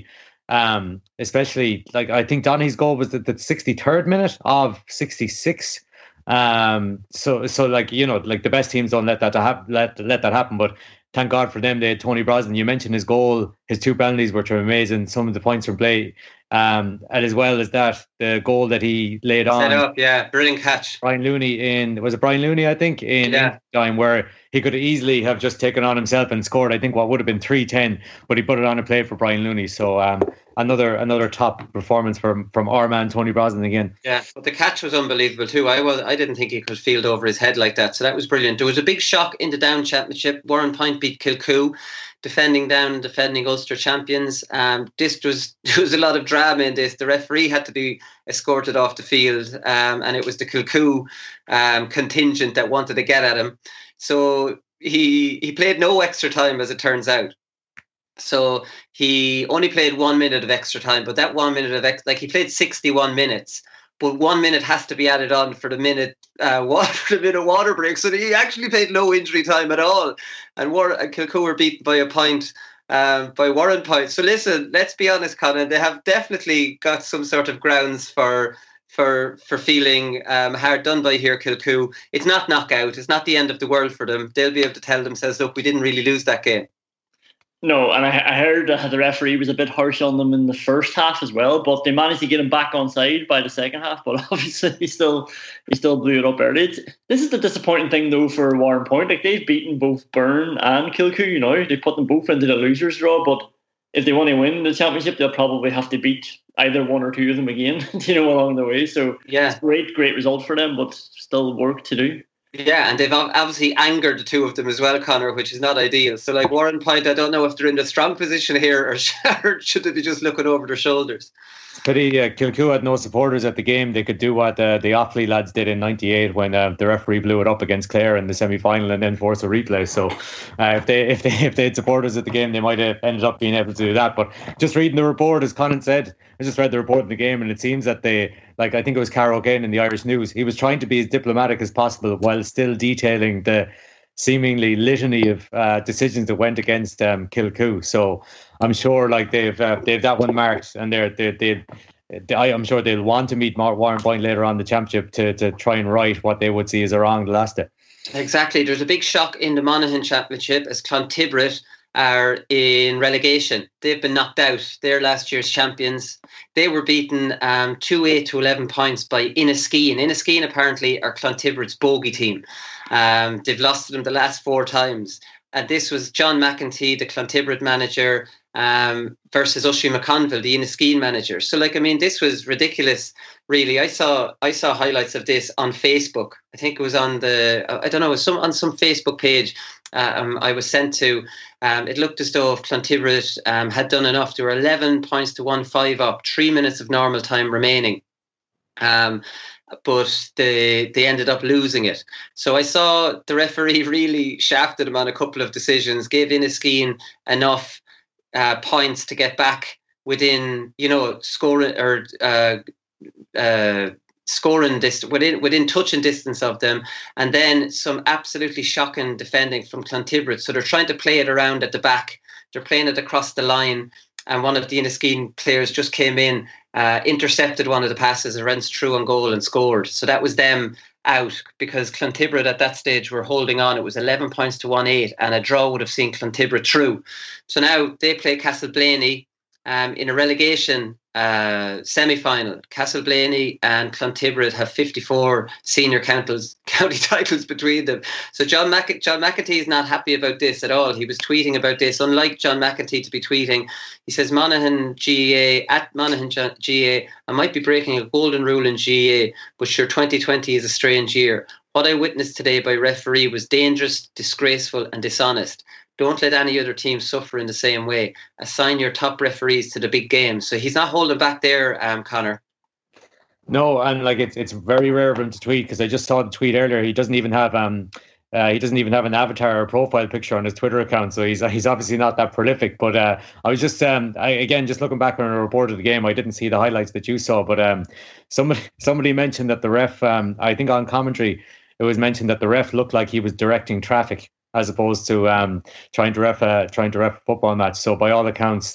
like I think Donaghy's goal was the 63rd minute of 66. So like, you know, like the best teams don't let that happen. But thank God for them, they had Tony Brosnan. You mentioned his goal, his 2 penalties, which are amazing. Some of the points from play, and as well as that, the goal that he laid on. Set up, yeah, brilliant catch. Brian Looney was it Brian Looney? I think in time where he could easily have just taken on himself and scored. I think what would have been 3-10, but he put it on a play for Brian Looney. So another top performance from our man Tony Brosnan again. Yeah, but the catch was unbelievable too. I didn't think he could field over his head like that. So that was brilliant. There was a big shock in the Down Championship. Warrenpoint beat Kilcoo, defending Ulster champions. There was a lot of drama in this. The referee had to be escorted off the field, and it was the Kilcoo contingent that wanted to get at him. So he played no extra time, as it turns out. So he only played 1 minute of extra time, but that 1 minute of he played 61 minutes, but 1 minute has to be added on for the minute water break. So he actually played no injury time at all, and Kilcoo were beaten by a point by Warrenpoint. So listen, let's be honest, Colin, they have definitely got some sort of grounds for feeling hard done by here, Kilcoo. It's not knockout. It's not the end of the world for them. They'll be able to tell themselves, look, we didn't really lose that game. No, and I heard the referee was a bit harsh on them in the first half as well, but they managed to get him back on side by the second half. But obviously, he still blew it up early. This is the disappointing thing, though, for Warrenpoint. Like, they've beaten both Byrne and Kilcoo. You know, they put them both into the losers' draw. But if they want to win the championship, they'll probably have to beat either one or two of them again, you know, along the way. So yeah, it's a great result for them, but still work to do. Yeah, and they've obviously angered the two of them as well, Conor, which is not ideal. So, like, Warrenpoint, I don't know if they're in a strong position here or should they be just looking over their shoulders. Pity Kilcoo had no supporters at the game. They could do what the Offaly lads did in '98 when the referee blew it up against Clare in the semi-final and then forced a replay. So if they had supporters at the game, they might have ended up being able to do that. But just reading the report, as Conan said, I just read the report in the game, and it seems that I think it was Carol Kane in the Irish News, he was trying to be as diplomatic as possible while still detailing the seemingly litany of decisions that went against Kilcoo. So I'm sure like they've that one marked, and I'm sure they'll want to meet Warrenpoint later on in the championship to try and right what they would see as a wrong the last day. Exactly. There's a big shock in the Monaghan Championship as Clontibret are in relegation. They've been knocked out. They're last year's champions. They were beaten 2-8 to 11 points by Inniskeen. Inniskeen apparently are Clontibret's bogey team. They've lost to them the last 4 times. And this was John McEntee, the Clontibret manager, versus Oisin McConville, the Inniskeen manager. So, this was ridiculous, really. I saw highlights of this on Facebook. I think it was on on some Facebook page I was sent to. It looked as though if Clontibret had done enough. They were 11 points to 1-5 up, 3 minutes of normal time remaining. But they ended up losing it. So I saw the referee really shafted him on a couple of decisions, gave Inniskeen enough points to get back within, scoring or scoring distance, within touching distance of them, and then some absolutely shocking defending from Clontibret. So they're trying to play it around at the back. They're playing it across the line, and one of the Inniskeen players just came in, intercepted one of the passes, and ran through on goal and scored. So that was them out, because Clontibret at that stage were holding on. It was 11 points to 1-8, and a draw would have seen Clontibret through. So now they play Castleblaney in a relegation semi-final. Castleblaney and Clontibret have 54 senior county titles between them. So John McAtee is not happy about this at all. He was tweeting about this. Unlike John McAtee to be tweeting, he says, Monaghan GAA, at Monaghan GAA, I might be breaking a golden rule in GAA, but sure, 2020 is a strange year. What I witnessed today by referee was dangerous, disgraceful and dishonest. Don't let any other team suffer in the same way. Assign your top referees to the big games. So he's not holding back there, Conor. No, and like it's very rare of him to tweet, because I just saw the tweet earlier. He doesn't even have an avatar or profile picture on his Twitter account, so he's obviously not that prolific. But I was just just looking back on a report of the game. I didn't see the highlights that you saw, but somebody mentioned that the ref, I think on commentary, it was mentioned that the ref looked like he was directing traffic as opposed to trying to ref a football match. So by all accounts,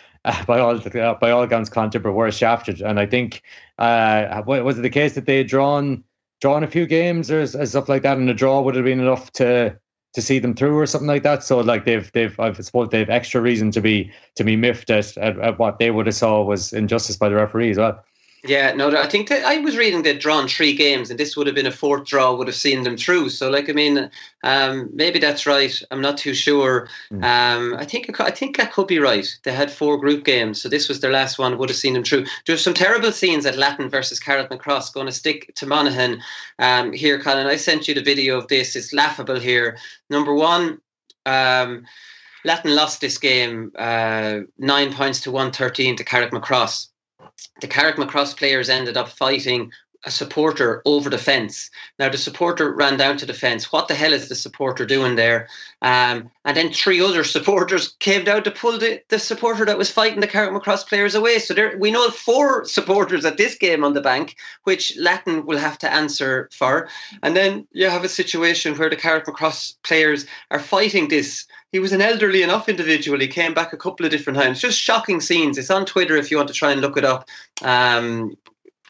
Clontibret were shafted, and I think was it the case that they had drawn a few games or stuff like that, and a draw would have been enough to see them through or something like that. So like I suppose they've extra reason to be miffed at what they would have saw was injustice by the referee as well. Yeah, no, I think that I was reading they'd drawn 3 games, and this would have been a 4th draw, would have seen them through. So, like, I mean, maybe that's right. I'm not too sure. I think that could be right. They had 4 group games, so this was their last one. Would have seen them through. There's some terrible scenes at Latin versus Carrickmacross. Going to stick to Monaghan here, Colin. I sent you the video of this. It's laughable here. Number 1. Latin lost this game 9 points to 113 to Carrickmacross. The Carrickmacross players ended up fighting a supporter over the fence. Now, the supporter ran down to the fence. What the hell is the supporter doing there? And then 3 other supporters came down to pull the supporter that was fighting the Carrickmacross players away. So we know 4 supporters at this game on the bank, which Latin will have to answer for. And then you have a situation where the Carrickmacross players are fighting this. He was an elderly enough individual. He came back a couple of different times. Just shocking scenes. It's on Twitter if you want to try and look it up, Conan.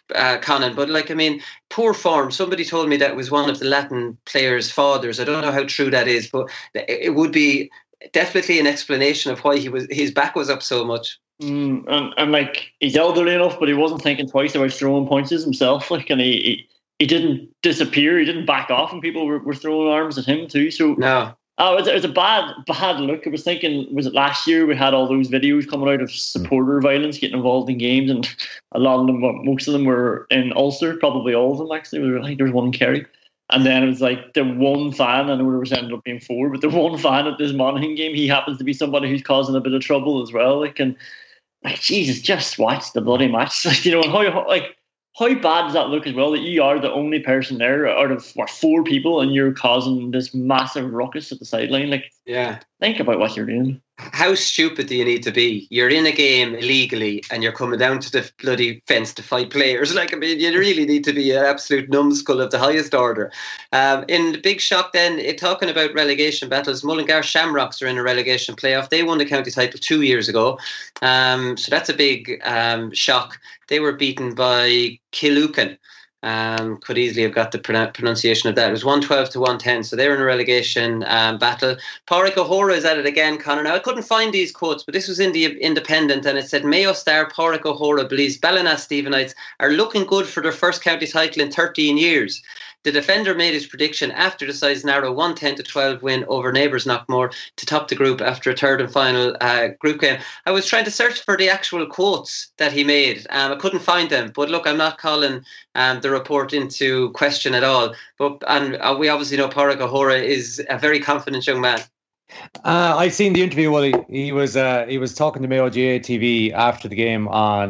But, like, I mean, poor form. Somebody told me that was one of the Latin players' fathers. I don't know how true that is, but it would be definitely an explanation of why his back was up so much. And like, he's elderly enough, but he wasn't thinking twice about throwing punches himself. Like, and he didn't disappear. He didn't back off, and people were throwing arms at him too. So no. Oh, it was a bad look. I was thinking, was it last year we had all those videos coming out of supporter violence getting involved in games, and a lot of them, most of them were in Ulster, probably all of them actually. I think there was one in Kerry. And then it was like the one fan, I know there was ended up being 4, but the one fan at this Monaghan game, he happens to be somebody who's causing a bit of trouble as well. Like, and like, Jesus, just watch the bloody match. Like, you know, and how bad does that look as well, that you are the only person there out of 4 people and you're causing this massive ruckus at the sideline? Like, yeah, think about what you're doing. How stupid do you need to be? You're in a game illegally and you're coming down to the bloody fence to fight players. Like, I mean, you really need to be an absolute numbskull of the highest order. In the big shock then, talking about relegation battles, Mullingar Shamrocks are in a relegation playoff. They won the county title 2 years ago. So that's a big shock. They were beaten by Killucan. Could easily have got the pronunciation of that. It was 112 to 110, so they're in a relegation battle. Pádraig O'Hora is at it again, Conor. Now, I couldn't find these quotes, but this was in the Independent, and it said, Mayo star Pádraig O'Hora believes Ballina Stephenites are looking good for their first county title in 13 years. The defender made his prediction after the side's narrow 110 to 12 win over neighbours Knockmore to top the group after a third and final group game. I was trying to search for the actual quotes that he made. I couldn't find them. But look, I'm not calling the report into question at all. But we obviously know Pádraig O'Hora is a very confident young man. I've seen the interview. Well, he was talking to Mayo GAA TV after the game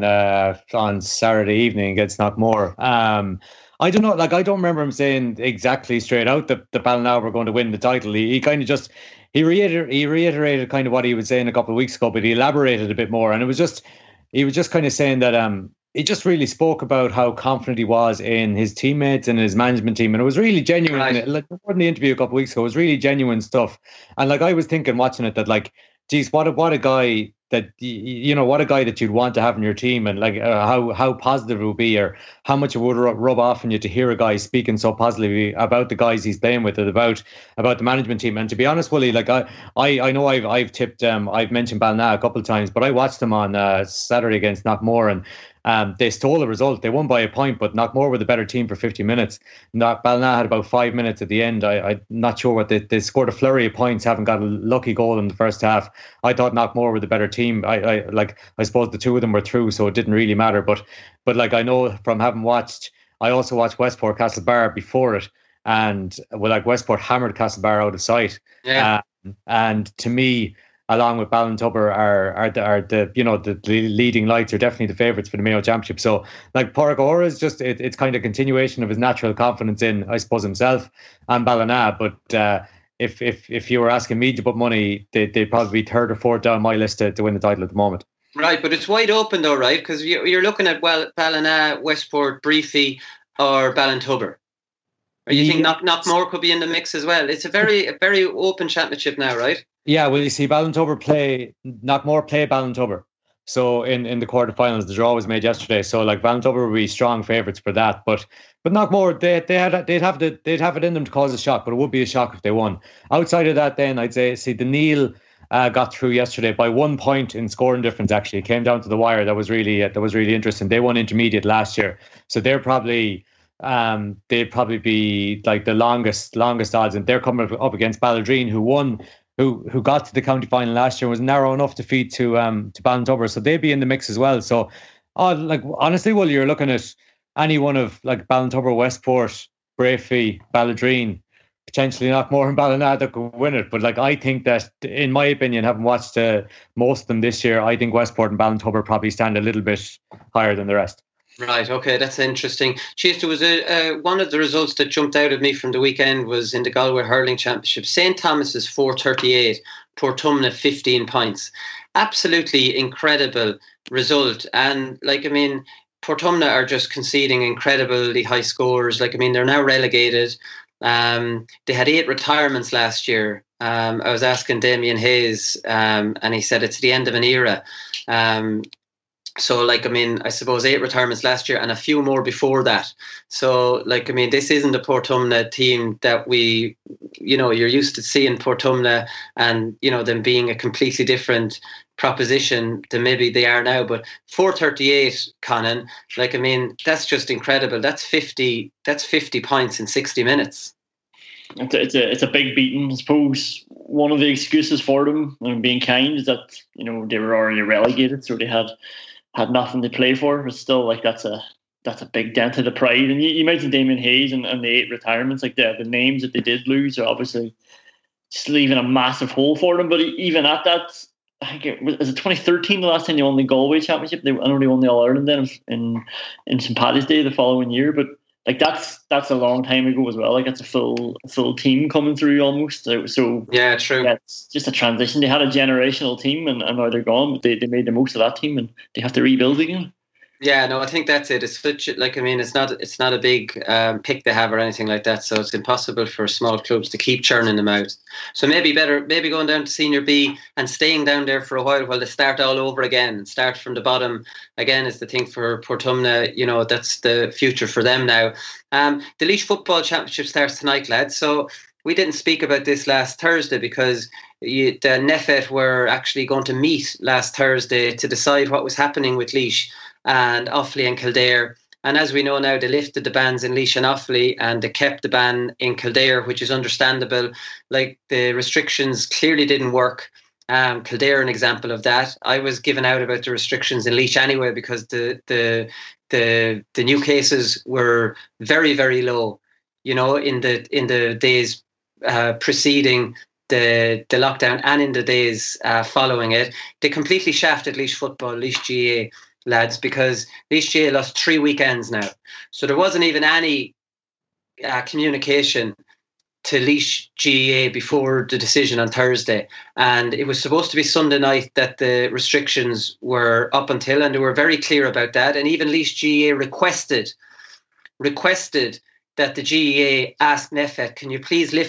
on Saturday evening against Knockmore. I don't know. Like, I don't remember him saying exactly straight out that the Ballina were going to win the title. He kind of just he reiterated kind of what he was saying a couple of weeks ago, but he elaborated a bit more. And he was just kind of saying that he just really spoke about how confident he was in his teammates and his management team, and it was really genuine. Right. Like, in the interview a couple of weeks ago, it was really genuine stuff. And like, I was thinking watching it that, like, geez, what a guy you know, what a guy that you'd want to have in your team, and like how positive it would be, or how much it would rub off on you to hear a guy speaking so positively about the guys he's playing with, and about the management team. And to be honest, Willie, like I know I've tipped I've mentioned Ballina a couple of times, but I watched them on Saturday against Knockmore, and they stole the result. They won by a point, but Knockmore were the better team for 50 minutes. Ballina had about 5 minutes at the end. I'm not sure what they scored a flurry of points, haven't got a lucky goal in the first half. I thought Knockmore were the better team. I suppose the two of them were through, so it didn't really matter. But like, I know from having watched, I also watched Westport Castlebar before it, and like Westport hammered Castlebar out of sight. Yeah. And to me, along with Ballintubber, are the you know, the leading lights, are definitely the favourites for the Mayo Championship. So like, Pádraig O'Hara is just it's kind of continuation of his natural confidence in, I suppose, himself and Ballina. But if you were asking me to put money, they'd probably be third or fourth down my list to win the title at the moment. Right, but it's wide open though, right? Because you're looking at Ballina, Westport, Briefy, or Ballintubber. Or you think Knockmore could be in the mix as well? It's a very open championship now, right? Yeah, well, you see, Knockmore play Ballintubber. So in the quarterfinals, the draw was made yesterday. So like, Ballintubber would be strong favourites for that. But Knockmore, they'd have it in them to cause a shock, but it would be a shock if they won. Outside of that, then I'd say, the Neil got through yesterday by 1 point in scoring difference. Actually, it came down to the wire. That was really interesting. They won intermediate last year, so they'd probably be like the longest odds, and they're coming up against Ballydreen, who got to the county final last year, was narrow enough defeat to Ballintubber, so they'd be in the mix as well. So, like, honestly, well, you're looking at any one of like Ballintubber, Westport, Briefy, Ballydreen, potentially Knockmore and Ballina that could win it. But like, I think that, in my opinion, having watched most of them this year, I think Westport and Ballintubber probably stand a little bit higher than the rest. Right, okay, that's interesting. Cheers, there was one of the results that jumped out at me from the weekend was in the Galway Hurling Championship. St. Thomas's 438, Portumna 15 points. Absolutely incredible result. And like, I mean, Portumna are just conceding incredibly high scores. Like, I mean, they're now relegated. They had 8 retirements last year. I was asking Damien Hayes, and he said it's the end of an era. So, like, I mean, I suppose 8 retirements last year and a few more before that. So, like, I mean, this isn't a Portumna team that we, you know, you're used to seeing Portumna and, you know, them being a completely different proposition than maybe they are now. But 438, Conan, like, I mean, that's just incredible. That's 50 points in 60 minutes. It's a big beating. I suppose one of the excuses for them, and being kind, is that, you know, they were already relegated, so they had nothing to play for. But still, like, that's a big dent to the pride. And you mentioned Damien Hayes and the 8 retirements. Like, the names that they did lose are obviously just leaving a massive hole for them. But even at that, I think it was 2013 the last time they won the Galway Championship. I know they won the All Ireland then in St. Paddy's Day the following year. But like, that's a long time ago as well. Like, that's a full team coming through almost. So yeah, true. Yeah, it's just a transition. They had a generational team, and now they're gone. But they made the most of that team, and they have to rebuild again. Yeah, no, I think that's it. It's such, like, I mean, it's not a big pick they have or anything like that. So it's impossible for small clubs to keep churning them out. So maybe going down to Senior B and staying down there for a while they start all over again and start from the bottom again is the thing for Portumna. You know, that's the future for them now. The Laois Football Championship starts tonight, lads. So we didn't speak about this last Thursday because the NPHET were actually going to meet last Thursday to decide what was happening with Laois and Offaly and Kildare. And as we know now, they lifted the bans in Laois and Offaly, and they kept the ban in Kildare, which is understandable. Like, the restrictions clearly didn't work. Kildare, an example of that. I was given out about the restrictions in Laois anyway because the new cases were very, very low. You know, in the days preceding the lockdown and in the days following it, they completely shafted Laois football, Laois GAA lads, because Laois GAA lost 3 weekends now. So there wasn't even any communication to Laois GAA before the decision on Thursday. And it was supposed to be Sunday night that the restrictions were up until, and they were very clear about that. And even Laois GAA requested that the GAA ask NPHET, can you please lift it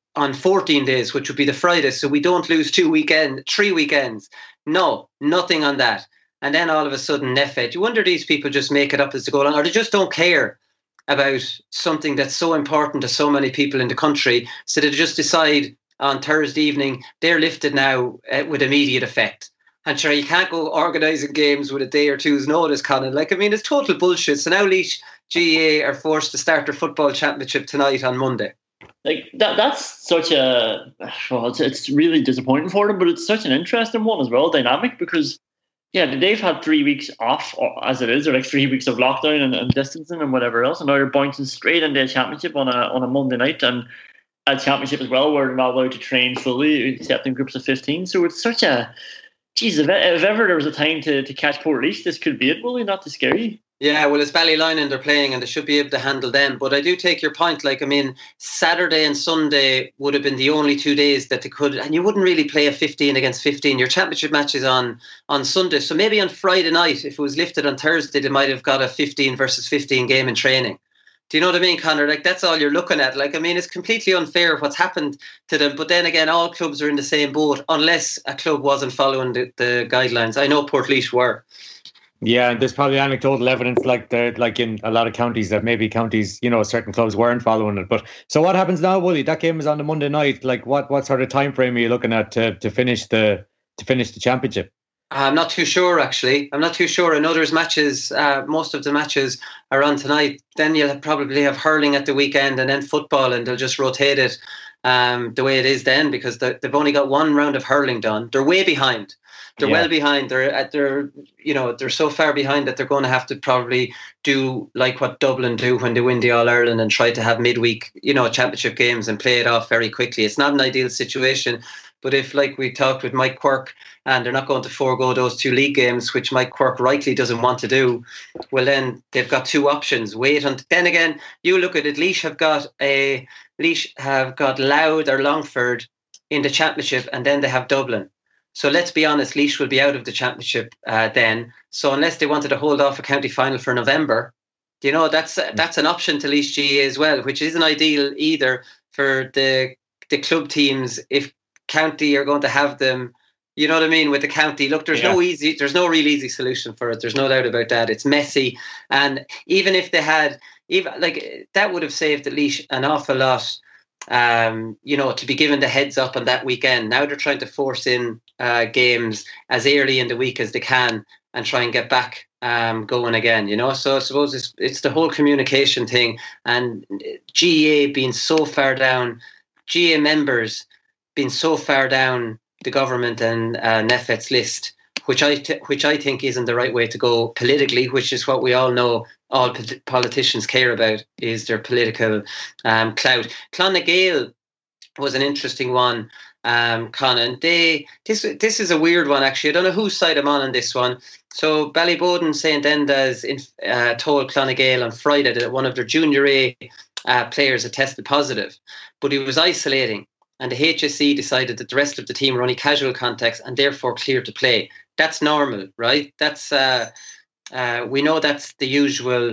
on 14 days, which would be the Friday, so we don't lose 3 weekends. No, nothing on that. And then all of a sudden, Nefed, you wonder these people just make it up as they go along, or they just don't care about something that's so important to so many people in the country, so they just decide on Thursday evening they're lifted now with immediate effect. And sure, you can't go organising games with a day or two's notice, Conan. Like, I mean, it's total bullshit. So now Laois GAA are forced to start their football championship tonight on Monday. Like that's such a it's really disappointing for them, but it's such an interesting one as well, dynamic, because they've had 3 weeks off as it is, or like 3 weeks of lockdown and distancing and whatever else, and now they're bouncing straight into a championship on a Monday night, and a championship as well where they're not allowed to train fully except in groups of 15. So it's such a if ever there was a time to catch Portlaoise, this could be it. Really, not to scare you. Yeah, well, it's Ballylinan they're playing, and they should be able to handle them. But I do take your point. Like, I mean, Saturday and Sunday would have been the only 2 days that they could, and you wouldn't really play a 15 against 15. Your championship match is on Sunday. So maybe on Friday night, if it was lifted on Thursday, they might have got a 15 versus 15 game in training. Do you know what I mean, Conor? Like, that's all you're looking at. Like, I mean, it's completely unfair what's happened to them. But then again, all clubs are in the same boat, unless a club wasn't following the guidelines. I know Portlaoise were. Yeah, and there's probably anecdotal evidence like in a lot of counties that maybe counties, certain clubs weren't following it. But so what happens now, Wooly? That game is on the Monday night. Like, what sort of time frame are you looking at to finish the championship? I'm not too sure, actually. I'm not too sure. I know there's matches. Most of the matches are on tonight. Then you'll probably have hurling at the weekend, and then football, and they'll just rotate it the way it is then, because they've only got one round of hurling done. They're way behind. They're well behind. They're so far behind that they're going to have to probably do like what Dublin do when they win the All-Ireland and try to have midweek, championship games and play it off very quickly. It's not an ideal situation. But if, like we talked with Mike Quirke, and they're not going to forego those 2 league games, which Mike Quirke rightly doesn't want to do, well, then they've got 2 options. Wait until then again. You look at it. Laois have got Louth or Longford in the championship, and then they have Dublin. So let's be honest, Laois will be out of the championship then. So unless they wanted to hold off a county final for November, that's an option to Laois GAA as well, which isn't ideal either for the club teams if county are going to have them. You know what I mean, with the county. Look, there's no real easy solution for it. There's no doubt about that. It's messy, and even if they had, that would have saved at least an awful lot. To be given the heads up on that weekend. Now they're trying to force in games as early in the week as they can and try and get back going again. So I suppose it's the whole communication thing, and GAA being so far down, GAA members being so far down the government and NEFET's list, which I think isn't the right way to go politically, which is what we all know all politicians care about, is their political clout. Clonagale was an interesting one, Conan. This is a weird one, actually. I don't know whose side I'm on this one. So Ballyboden St Enda's told Clonagale on Friday that one of their Junior A players had tested positive, but he was isolating. And the HSE decided that the rest of the team were only casual contacts and therefore clear to play. That's normal, right? That's we know that's the usual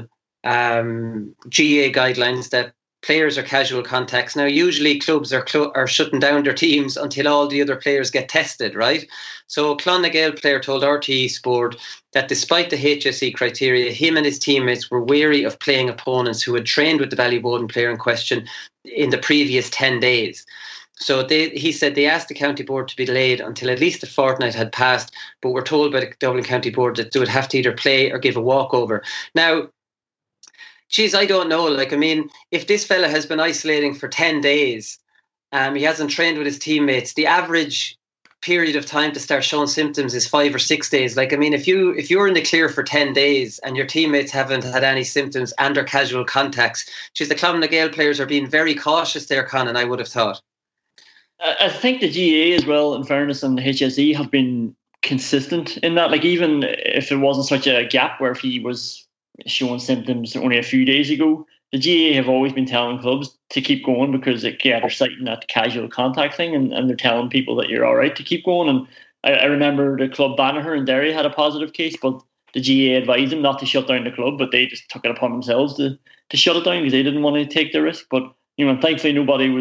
GAA guidelines, that players are casual contacts. Now, usually clubs are shutting down their teams until all the other players get tested, right? So Clonagale player told RTE Sport that despite the HSE criteria, him and his teammates were wary of playing opponents who had trained with the Ballyboden player in question in the previous 10 days. So he said they asked the county board to be delayed until at least a fortnight had passed, but were told by the Dublin County Board that they would have to either play or give a walkover. Now, geez, I don't know. If this fella has been isolating for 10 days, he hasn't trained with his teammates, the average period of time to start showing symptoms is 5 or 6 days. If you're in the clear for 10 days and your teammates haven't had any symptoms and are casual contacts, geez, the Clonagale players are being very cautious there, Conan, I would have thought. I think the GAA as well, in fairness, and the HSE have been consistent in that. Even if there wasn't such a gap where if he was showing symptoms only a few days ago, the GAA have always been telling clubs to keep going because they're citing that casual contact thing, and they're telling people that you're all right to keep going. And I remember the club Banagher in Derry had a positive case, but the GAA advised them not to shut down the club, but they just took it upon themselves to shut it down because they didn't want to take the risk. But thankfully nobody was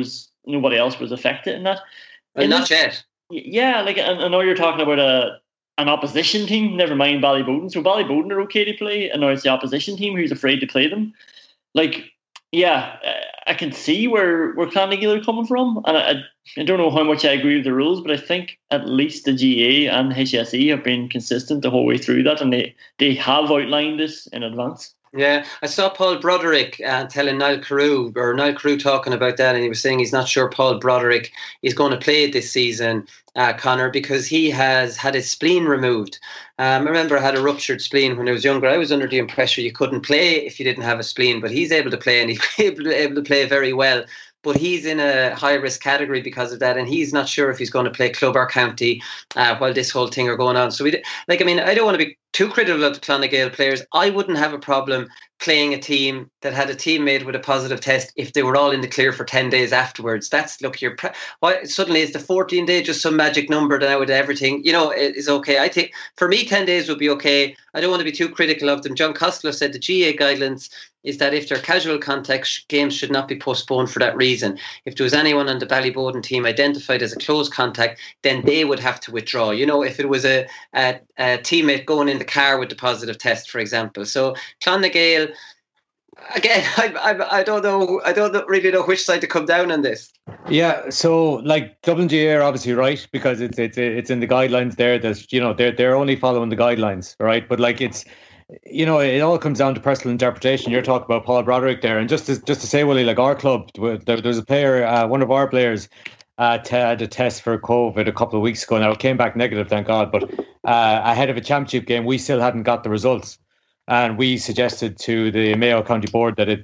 nobody else was affected in that. Well, not yet. Yeah, like, and I know you're talking about an opposition team, never mind Ballyboden. So Ballyboden are okay to play, and now it's the opposition team who's afraid to play them. Like, yeah, I can see where Clonagale are coming from, and I don't know how much I agree with the rules, but I think at least the GA and HSE have been consistent the whole way through that, and they have outlined this in advance. Yeah, I saw Paul Broderick telling Niall Carew talking about that, and he was saying he's not sure Paul Broderick is going to play this season, Conor, because he has had his spleen removed. I remember I had a ruptured spleen when I was younger. I was under the impression you couldn't play if you didn't have a spleen, but he's able to play, and he's able to play very well. But he's in a high-risk category because of that, and he's not sure if he's going to play club or county while this whole thing are going on. So, I don't want to be too critical of the Clonagale players. I wouldn't have a problem playing a team that had a teammate with a positive test if they were all in the clear for 10 days afterwards. Why suddenly is the 14 day just some magic number that now with everything, is okay. I think for me 10 days would be okay. I don't want to be too critical of them. John Costello said the GA guidelines is that if they're casual contact, games should not be postponed for that reason. If there was anyone on the Ballyboden team identified as a close contact, then they would have to withdraw. If it was a teammate going in the car with the positive test, for example. So Clonagale, again, I don't know. I don't really know which side to come down on this. Yeah, so like Dublin GA are obviously right because it's in the guidelines there. That they're only following the guidelines, right? But like it all comes down to personal interpretation. You're talking about Paul Broderick there, and just to say, Willie, like our club, there's a player, one of our players, had a test for COVID a couple of weeks ago. Now it came back negative, thank God. But ahead of a championship game, we still hadn't got the results, and we suggested to the Mayo County Board that it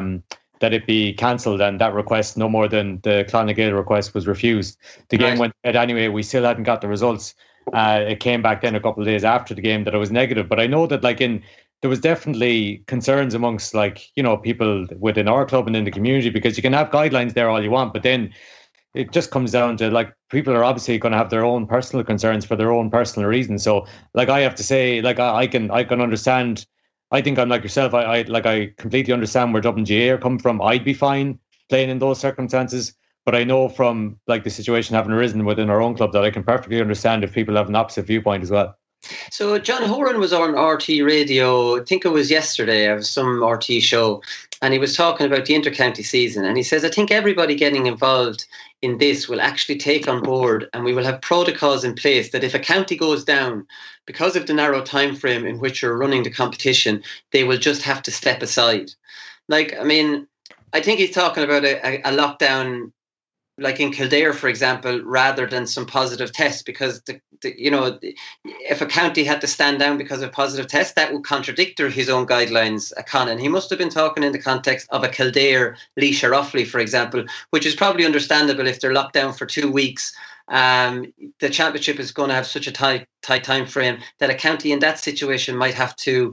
be cancelled, and that request, no more than the Clonagale request, was refused. The game went ahead anyway. We still hadn't got the results. It came back then a couple of days after the game that it was negative. But I know that there was definitely concerns amongst people within our club and in the community, because you can have guidelines there all you want, but then it just comes down to people are obviously going to have their own personal concerns for their own personal reasons. So I have to say, I can understand. I think I'm like yourself. I completely understand where Dublin GA are coming from. I'd be fine playing in those circumstances. But I know from the situation having arisen within our own club that I can perfectly understand if people have an opposite viewpoint as well. So John Horan was on RT radio, I think it was yesterday, of some RT show, and he was talking about the inter-county season. And he says, I think everybody getting involved in this will actually take on board, and we will have protocols in place that if a county goes down because of the narrow time frame in which you're running the competition, they will just have to step aside. I think he's talking about a lockdown like in Kildare, for example, rather than some positive tests, because if a county had to stand down because of positive tests, that would contradict his own guidelines, Conan. He must have been talking in the context of a Kildare, Laois or Offaly, for example, which is probably understandable if they're locked down for 2 weeks. The championship is going to have such a tight time frame that a county in that situation might have to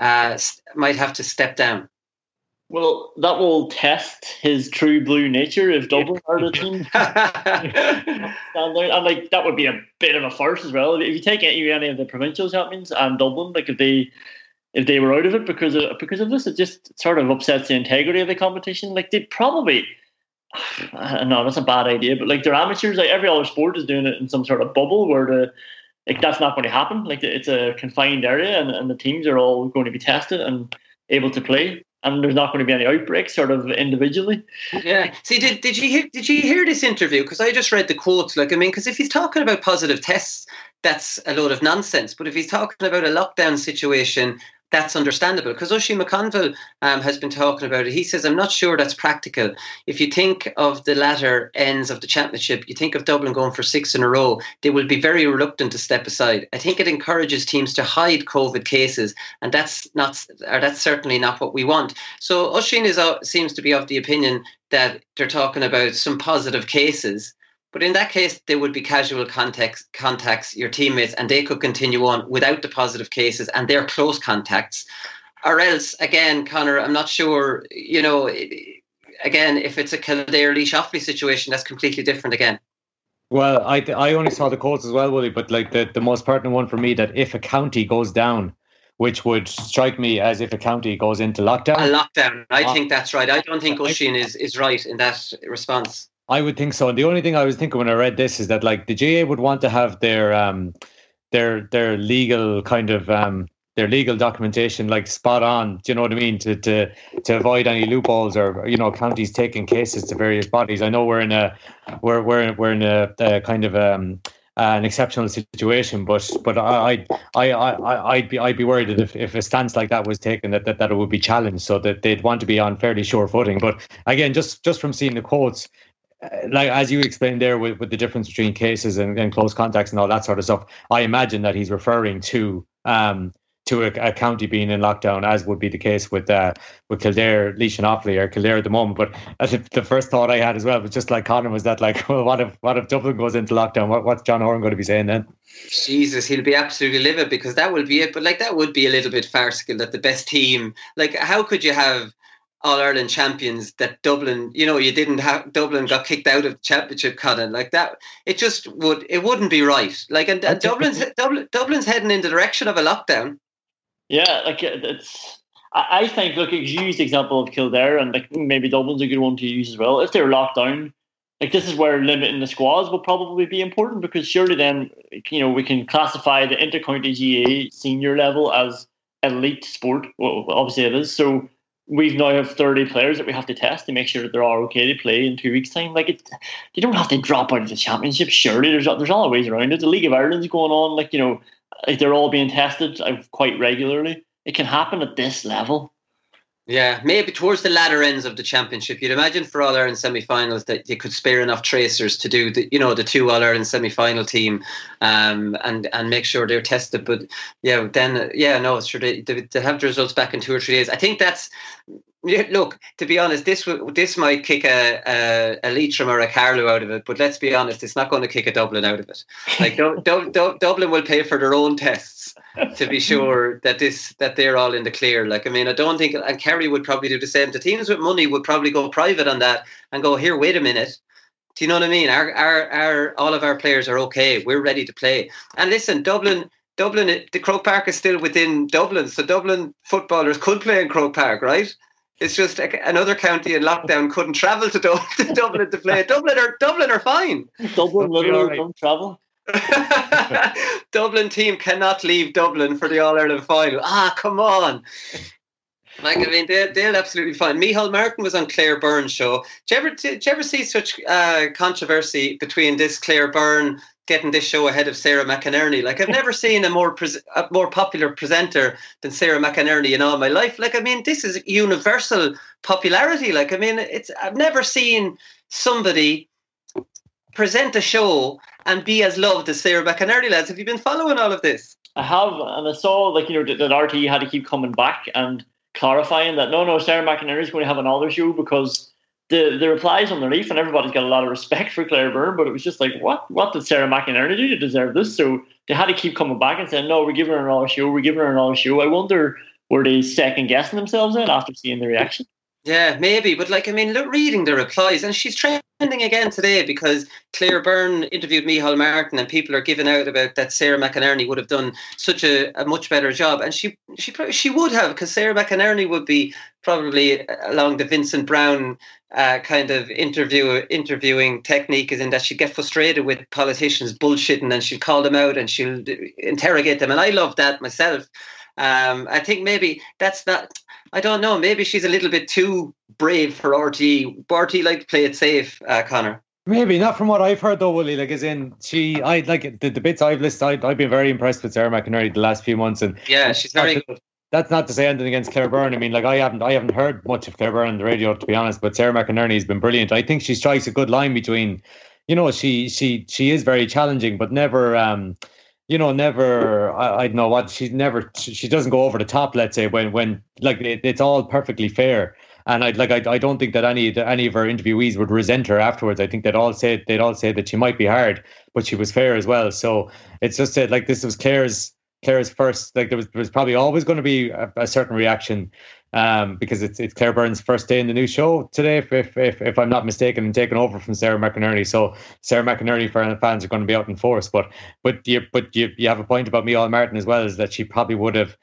step down. Well, that will test his true blue nature if Dublin are the team. And that would be a bit of a farce as well. If you take any of the provincial champions and Dublin, if they were out of it because of this, it just sort of upsets the integrity of the competition. They probably, no, that's a bad idea. But they're amateurs. Every other sport is doing it in some sort of bubble where that's not going to happen. It's a confined area, and the teams are all going to be tested and able to play. And there's not going to be any outbreaks sort of individually. Yeah. See, did you hear this interview? Because I just read the quotes. Because if he's talking about positive tests, that's a load of nonsense. But if he's talking about a lockdown situation, that's understandable. Because Oisin McConville has been talking about it. He says, I'm not sure that's practical. If you think of the latter ends of the championship, you think of Dublin going for 6 in a row, they will be very reluctant to step aside. I think it encourages teams to hide COVID cases, and that's certainly not what we want. So Oisin seems to be of the opinion that they're talking about some positive cases. But in that case, there would be casual contacts, your teammates, and they could continue on without the positive cases and their close contacts. Or else, again, Conor, I'm not sure, again, if it's a Kildare, Laois, Offaly situation, that's completely different again. Well, I only saw the quotes as well, Willie, but the most pertinent one for me, that if a county goes down, which would strike me as if a county goes into lockdown. A lockdown. I think that's right. I don't think Oisin is right in that response. I would think so. And the only thing I was thinking when I read this is that like the GA would want to have their legal kind of their legal documentation like spot on. Do you know what I mean? To avoid any loopholes or counties taking cases to various bodies. I know we're in a kind of an exceptional situation, but I'd be worried that if a stance like that was taken, that it would be challenged, so that they'd want to be on fairly sure footing. But again, just from seeing the quotes, like as you explained there with the difference between cases and close contacts and all that sort of stuff, I imagine that he's referring to a county being in lockdown, as would be the case with Kildare, Laois and Offaly, or Kildare at the moment. But the first thought I had as well was just like Conor, was that like, well, what if Dublin goes into lockdown? What's John Horan going to be saying then? Jesus, he'll be absolutely livid, because that will be it. But like, that would be a little bit farcical that the best team, like, how could you have All-Ireland champions that Dublin, you didn't have, Dublin got kicked out of the championship, Colin, like that. It wouldn't be right. Like, and Dublin's heading in the direction of a lockdown. Yeah, like I think, look, you used the example of Kildare, and like maybe Dublin's a good one to use as well. If they're locked down, like this is where limiting the squads will probably be important, because surely then, we can classify the intercounty GA senior level as elite sport. Well, obviously it is. So we now have 30 players that we have to test to make sure that they're all okay to play in 2 weeks' time. Like, you don't have to drop out of the championship. Surely there's all ways around it. The League of Ireland's going on, like like they're all being tested quite regularly. It can happen at this level. Yeah, maybe towards the latter ends of the championship. You'd imagine for All-Ireland semi-finals that you could spare enough tracers to do the two All-Ireland semi-final team, and make sure they're tested. But yeah, then it's true. They have the results back in 2 or 3 days. I think that's. Look, to be honest, this might kick a Leitrim or a Carlow out of it, but let's be honest, it's not going to kick a Dublin out of it. Like Dublin will pay for their own tests to be sure that they're all in the clear. Like, I mean, I don't think, and Kerry would probably do the same. The teams with money would probably go private on that and go, here, wait a minute. Do you know what I mean? Our all of our players are okay. We're ready to play. And listen, Dublin, the Croke Park is still within Dublin, so Dublin footballers could play in Croke Park, right? It's just another county in lockdown couldn't travel to Dublin to play. Dublin are fine. Dublin literally don't travel. Dublin team cannot leave Dublin for the All-Ireland final. Come on. Like, I mean, they'll absolutely fine. Micheál Martin was on Claire Byrne's show. Did you ever see such controversy between this Claire Byrne getting this show ahead of Sarah McInerney? Like, I've never seen a more popular presenter than Sarah McInerney in all my life. Like, I mean, this is universal popularity. Like, I mean, I've never seen somebody present a show and be as loved as Sarah McInerney, lads. Have you been following all of this? I have, and I saw that RT had to keep coming back and clarifying that no, Sarah McInerney is going to have another show, because the replies underneath, and everybody's got a lot of respect for Claire Byrne, but it was just like, what did Sarah McInerney do to deserve this? So they had to keep coming back and saying, no, we're giving her another show. I wonder, were they second guessing themselves then after seeing the reaction? Yeah, maybe. But like, I mean, reading the replies, and she's trending again today because Claire Byrne interviewed Micheál Martin, and people are giving out about that Sarah McInerney would have done such a much better job. And she would have, because Sarah McInerney would be probably along the Vincent Brown kind of interviewing technique, is in that she'd get frustrated with politicians bullshitting, and she'd call them out and she'll interrogate them. And I love that myself. I think maybe that's not, I don't know, maybe she's a little bit too brave for RTE. RTE like to play it safe, Conor. Maybe not from what I've heard though, Willie. Like, as in, I like the bits I've listened. I've been very impressed with Sarah McInerney the last few months, and yeah, she's very good. That's not to say anything against Claire Byrne. I mean, like, I haven't heard much of Claire Byrne on the radio, to be honest. But Sarah McInerney has been brilliant. I think she strikes a good line between, she is very challenging, but never. Never. I don't know what she doesn't go over the top. Let's say when like it's all perfectly fair, and I don't think that any of her interviewees would resent her afterwards. I think they'd all say that she might be hard, but she was fair as well. So it's just that, like, this was Claire's first. Like, there was probably always going to be a certain reaction. Because it's Claire Byrne's first day in the new show today, if I'm not mistaken, and taken over from Sarah McInerney. So Sarah McInerney fans are going to be out in force. But you have a point about Micheál Martin as well, is that she probably would have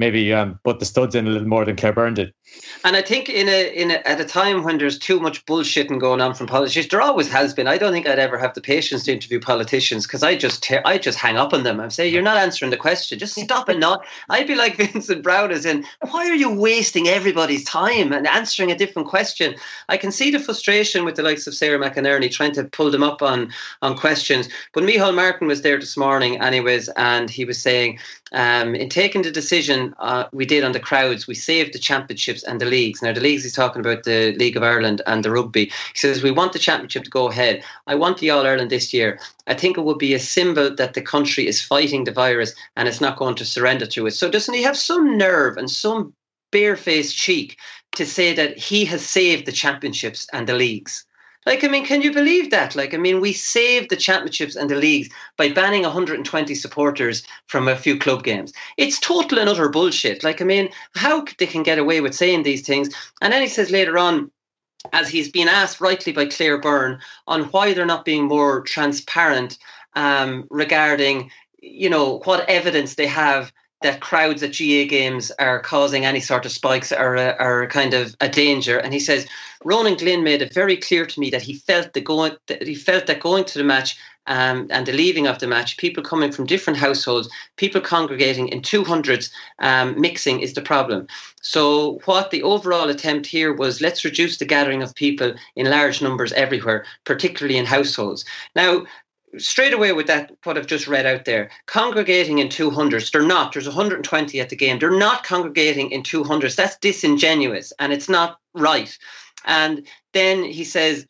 maybe put the studs in a little more than Claire Byrne did. And I think at a time when there's too much bullshitting going on from politicians, there always has been. I don't think I'd ever have the patience to interview politicians because I just hang up on them. I say, you're not answering the question. Just stop and not. I'd be like Vincent Browne as in, why are you wasting everybody's time and answering a different question? I can see the frustration with the likes of Sarah McInerney trying to pull them up on questions. But Micheál Martin was there this morning anyways, and he was saying, in taking the decision we did on the crowds, we saved the championships and the leagues. Now, the leagues, he's talking about the League of Ireland and the rugby. He says, we want the championship to go ahead. I want the All-Ireland this year. I think it would be a symbol that the country is fighting the virus and it's not going to surrender to it. So doesn't he have some nerve and some barefaced cheek to say that he has saved the championships and the leagues? Like, I mean, can you believe that? Like, I mean, we saved the championships and the leagues by banning 120 supporters from a few club games. It's total and utter bullshit. Like, I mean, how they can get away with saying these things? And then he says later on, as he's been asked rightly by Claire Byrne on why they're not being more transparent regarding, you know, what evidence they have that crowds at GAA games are causing any sort of spikes or are kind of a danger. And he says, Ronan Glynn made it very clear to me that he felt that going to the match and the leaving of the match, people coming from different households, people congregating in 200s, mixing is the problem. So what the overall attempt here was, let's reduce the gathering of people in large numbers everywhere, particularly in households. Now, straight away with that, what I've just read out there, congregating in 200s, they're not. There's 120 at the game. They're not congregating in 200s. That's disingenuous and it's not right. And then he says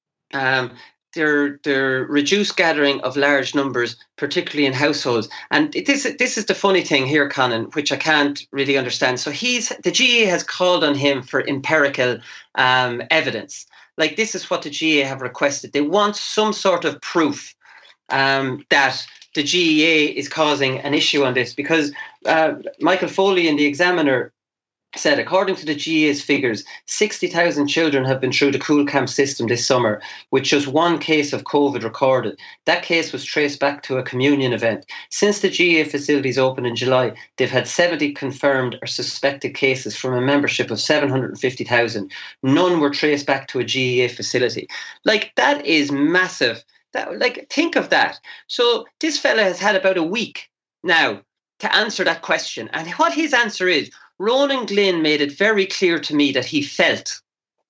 they're reduced gathering of large numbers, particularly in households. And this is the funny thing here, Conan, which I can't really understand. So the GAA has called on him for empirical evidence. Like, this is what the GAA have requested. They want some sort of proof that the GAA is causing an issue on this, because Michael Foley in the Examiner said, according to the GAA's figures, 60,000 children have been through the Cool Camp system this summer, with just one case of COVID recorded. That case was traced back to a communion event. Since the GAA facilities opened in July, they've had 70 confirmed or suspected cases from a membership of 750,000. None were traced back to a GAA facility. Like, that is massive. Think of that. So this fella has had about a week now to answer that question. And what his answer is, Ronan Glynn made it very clear to me that he felt.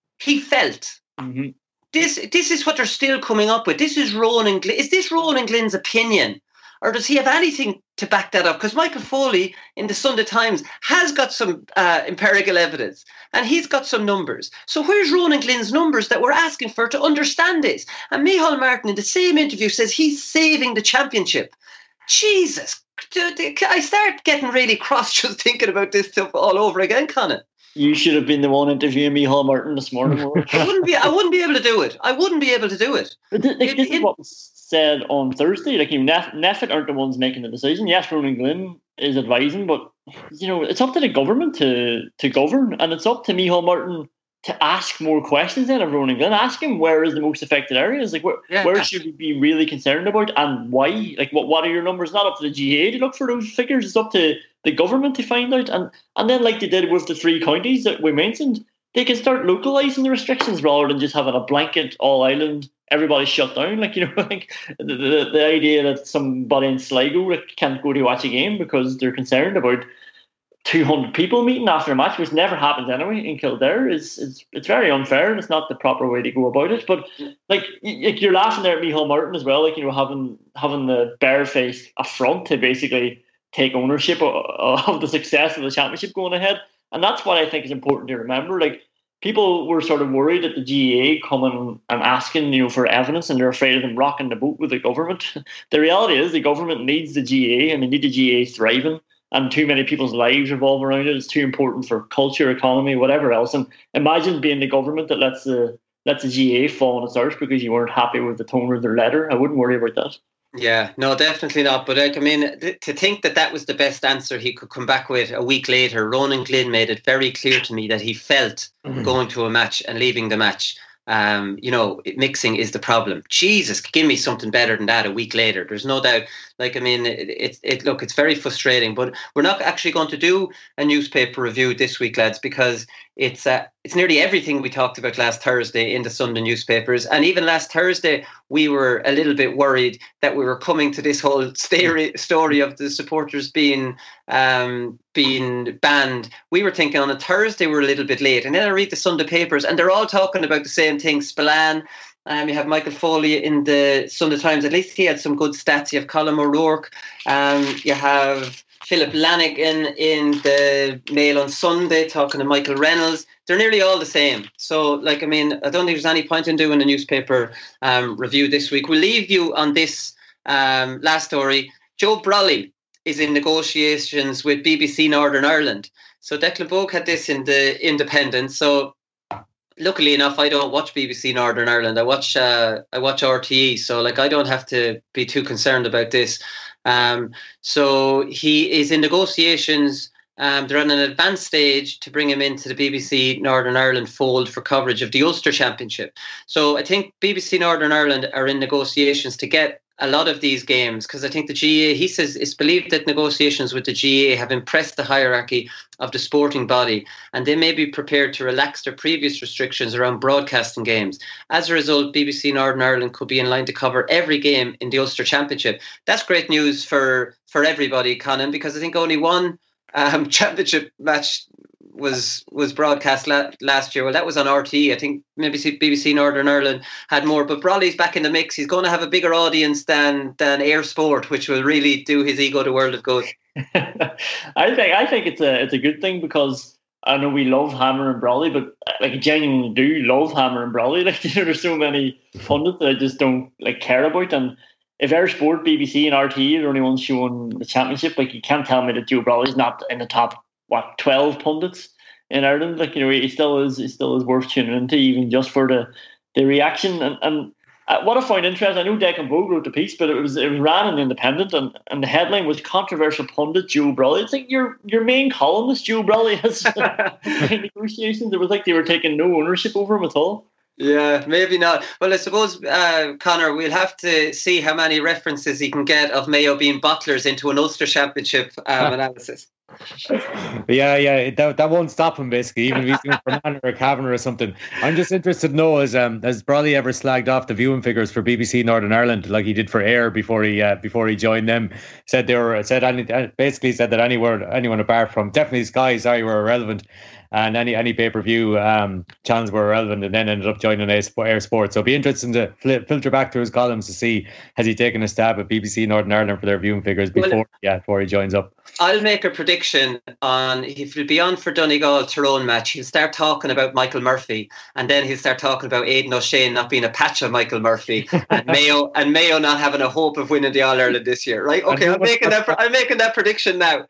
Mm-hmm. This is what they're still coming up with. This is Ronan Glynn. Is this Ronan Glynn's opinion? Or does he have anything to back that up? Because Michael Foley in the Sunday Times has got some empirical evidence and he's got some numbers. So where's Ronan Glynn's numbers that we're asking for to understand this? And Micheál Martin in the same interview says he's saving the championship. Jesus, I start getting really cross just thinking about this stuff all over again, Conan. You should have been the one interviewing Micheál Martin this morning. I wouldn't be able to do it. But this is what was said on Thursday. Like, NPHET aren't the ones making the decision. Yes, Ronan Glynn is advising, but it's up to the government to govern, and it's up to Micheál Martin to ask more questions then of Ronan Glynn. Ask him where is the most affected areas, like where should we be really concerned about and why? Like, what are your numbers? Not up to the GAA to look for those figures. It's up to the government to find out, and then, like they did with the 3 counties that we mentioned, they can start localising the restrictions rather than just having a blanket all island, everybody shut down. Like, like the idea that somebody in Sligo can't go to watch a game because they're concerned about 200 people meeting after a match, which never happens anyway in Kildare, it's very unfair and it's not the proper way to go about it. But like you're laughing there at Micheál Martin as well, like, having the barefaced affront to basically take ownership of the success of the championship going ahead. And that's what I think is important to remember. Like, people were sort of worried that the GAA coming and asking, for evidence, and they're afraid of them rocking the boat with the government. The reality is the government needs the GAA, and they need the GAA thriving, and too many people's lives revolve around it. It's too important for culture, economy, whatever else. And imagine being the government that lets the GAA fall on its arse because you weren't happy with the tone of their letter. I wouldn't worry about that. Yeah, no, definitely not. But like, I mean, to think that was the best answer he could come back with a week later. Ronan Glynn made it very clear to me that he felt going to a match and leaving the match. mixing is the problem. Jesus, give me something better than that a week later. There's no doubt. It's very frustrating, but we're not actually going to do a newspaper review this week, lads, because it's nearly everything we talked about last Thursday in the Sunday newspapers. And even last Thursday, we were a little bit worried that we were coming to this whole story of the supporters being banned. We were thinking on a Thursday we're a little bit late. And then I read the Sunday papers and they're all talking about the same thing. Spillane. You have Michael Foley in the Sunday Times. At least he had some good stats. You have Colin O'Rourke. You have Philip Lanigan in the Mail on Sunday talking to Michael Reynolds. They're nearly all the same. So, I don't think there's any point in doing a newspaper review this week. We'll leave you on this last story. Joe Brolly is in negotiations with BBC Northern Ireland. So Declan Bogue had this in the Independent. So luckily enough, I don't watch BBC Northern Ireland. I watch RTE, so I don't have to be too concerned about this. So he is in negotiations. They're on an advanced stage to bring him into the BBC Northern Ireland fold for coverage of the Ulster Championship. So I think BBC Northern Ireland are in negotiations to get a lot of these games, because I think the GAA, he says it's believed that negotiations with the GAA have impressed the hierarchy of the sporting body and they may be prepared to relax their previous restrictions around broadcasting games. As a result, BBC Northern Ireland could be in line to cover every game in the Ulster Championship. That's great news for everybody, Conan, because I think only one championship match was broadcast last year. Well, that was on RTE. I think maybe BBC Northern Ireland had more, but Brolly's back in the mix. He's going to have a bigger audience than Air Sport, which will really do his ego the world of good. I think it's a good thing, because I know we love Hammer and Brolly, but I genuinely do love Hammer and Brolly. There's so many pundits that I just don't care about. And if Air Sport, BBC and RTE are the only ones showing the championship, you can't tell me that Joe Brolly's not in the top 12 pundits in Ireland. He still is worth tuning into, even just for the reaction. And what I find interesting, I know Declan Bogue wrote the piece, but it was ran in the Independent, and the headline was "Controversial Pundit Joe Brolly." It's your main columnist Joe Brolly has negotiations. It was they were taking no ownership over him at all. Yeah, maybe not. Well, I suppose, Conor, we'll have to see how many references he can get of Mayo being bottlers into an Ulster Championship analysis. Yeah, that won't stop him, basically, even if he's doing for Manor or Kavanagh or something. I'm just interested to know, has Brolly ever slagged off the viewing figures for BBC Northern Ireland like he did for Ayr before he joined them? Basically said that anyone apart from definitely Sky, were irrelevant, and any pay-per-view channels were irrelevant, and then ended up joining Air Sport. So it'll be interesting to filter back through his columns to see, has he taken a stab at BBC Northern Ireland for their viewing figures before he joins up. I'll make a prediction on, if he'll be on for Donegal-Tyrone match, he'll start talking about Michael Murphy, and then he'll start talking about Aidan O'Shane not being a patch of Michael Murphy, and Mayo not having a hope of winning the All-Ireland this year. Right? Okay, I'm making that prediction now.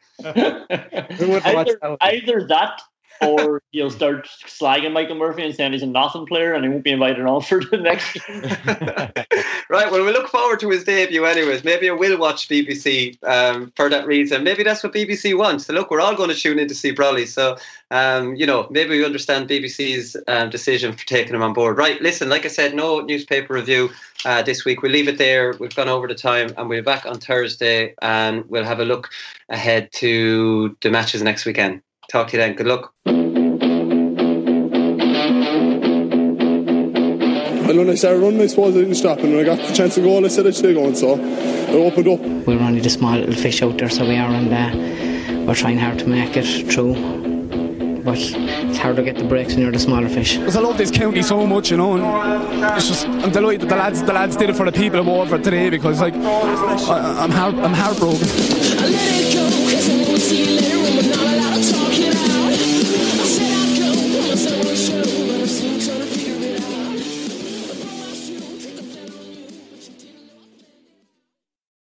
Either that, or he'll start slagging Michael Murphy and saying he's a nothing player and he won't be invited on for the next game. Right, well, we look forward to his debut anyways. Maybe I will watch BBC for that reason. Maybe that's what BBC wants. So look, we're all going to tune in to see Brolly. So, maybe we understand BBC's decision for taking him on board. Right, listen, like I said, no newspaper review this week. We'll leave it there. We've gone over the time and we'll be back on Thursday and we'll have a look ahead to the matches next weekend. Talk to you then. Good luck. And when I started running, I suppose I didn't stop, and when I got the chance to go, I said I should go, and so I opened up. We're only the small little fish out there, so we are, and we're trying hard to make it through. But it's hard to get the breaks when you're the smaller fish. Because I love this county so much, and it's just, I'm delighted that the lads did it for the people of Waterford today, because I'm heartbroken. I let it go, 'cause I won't see you later.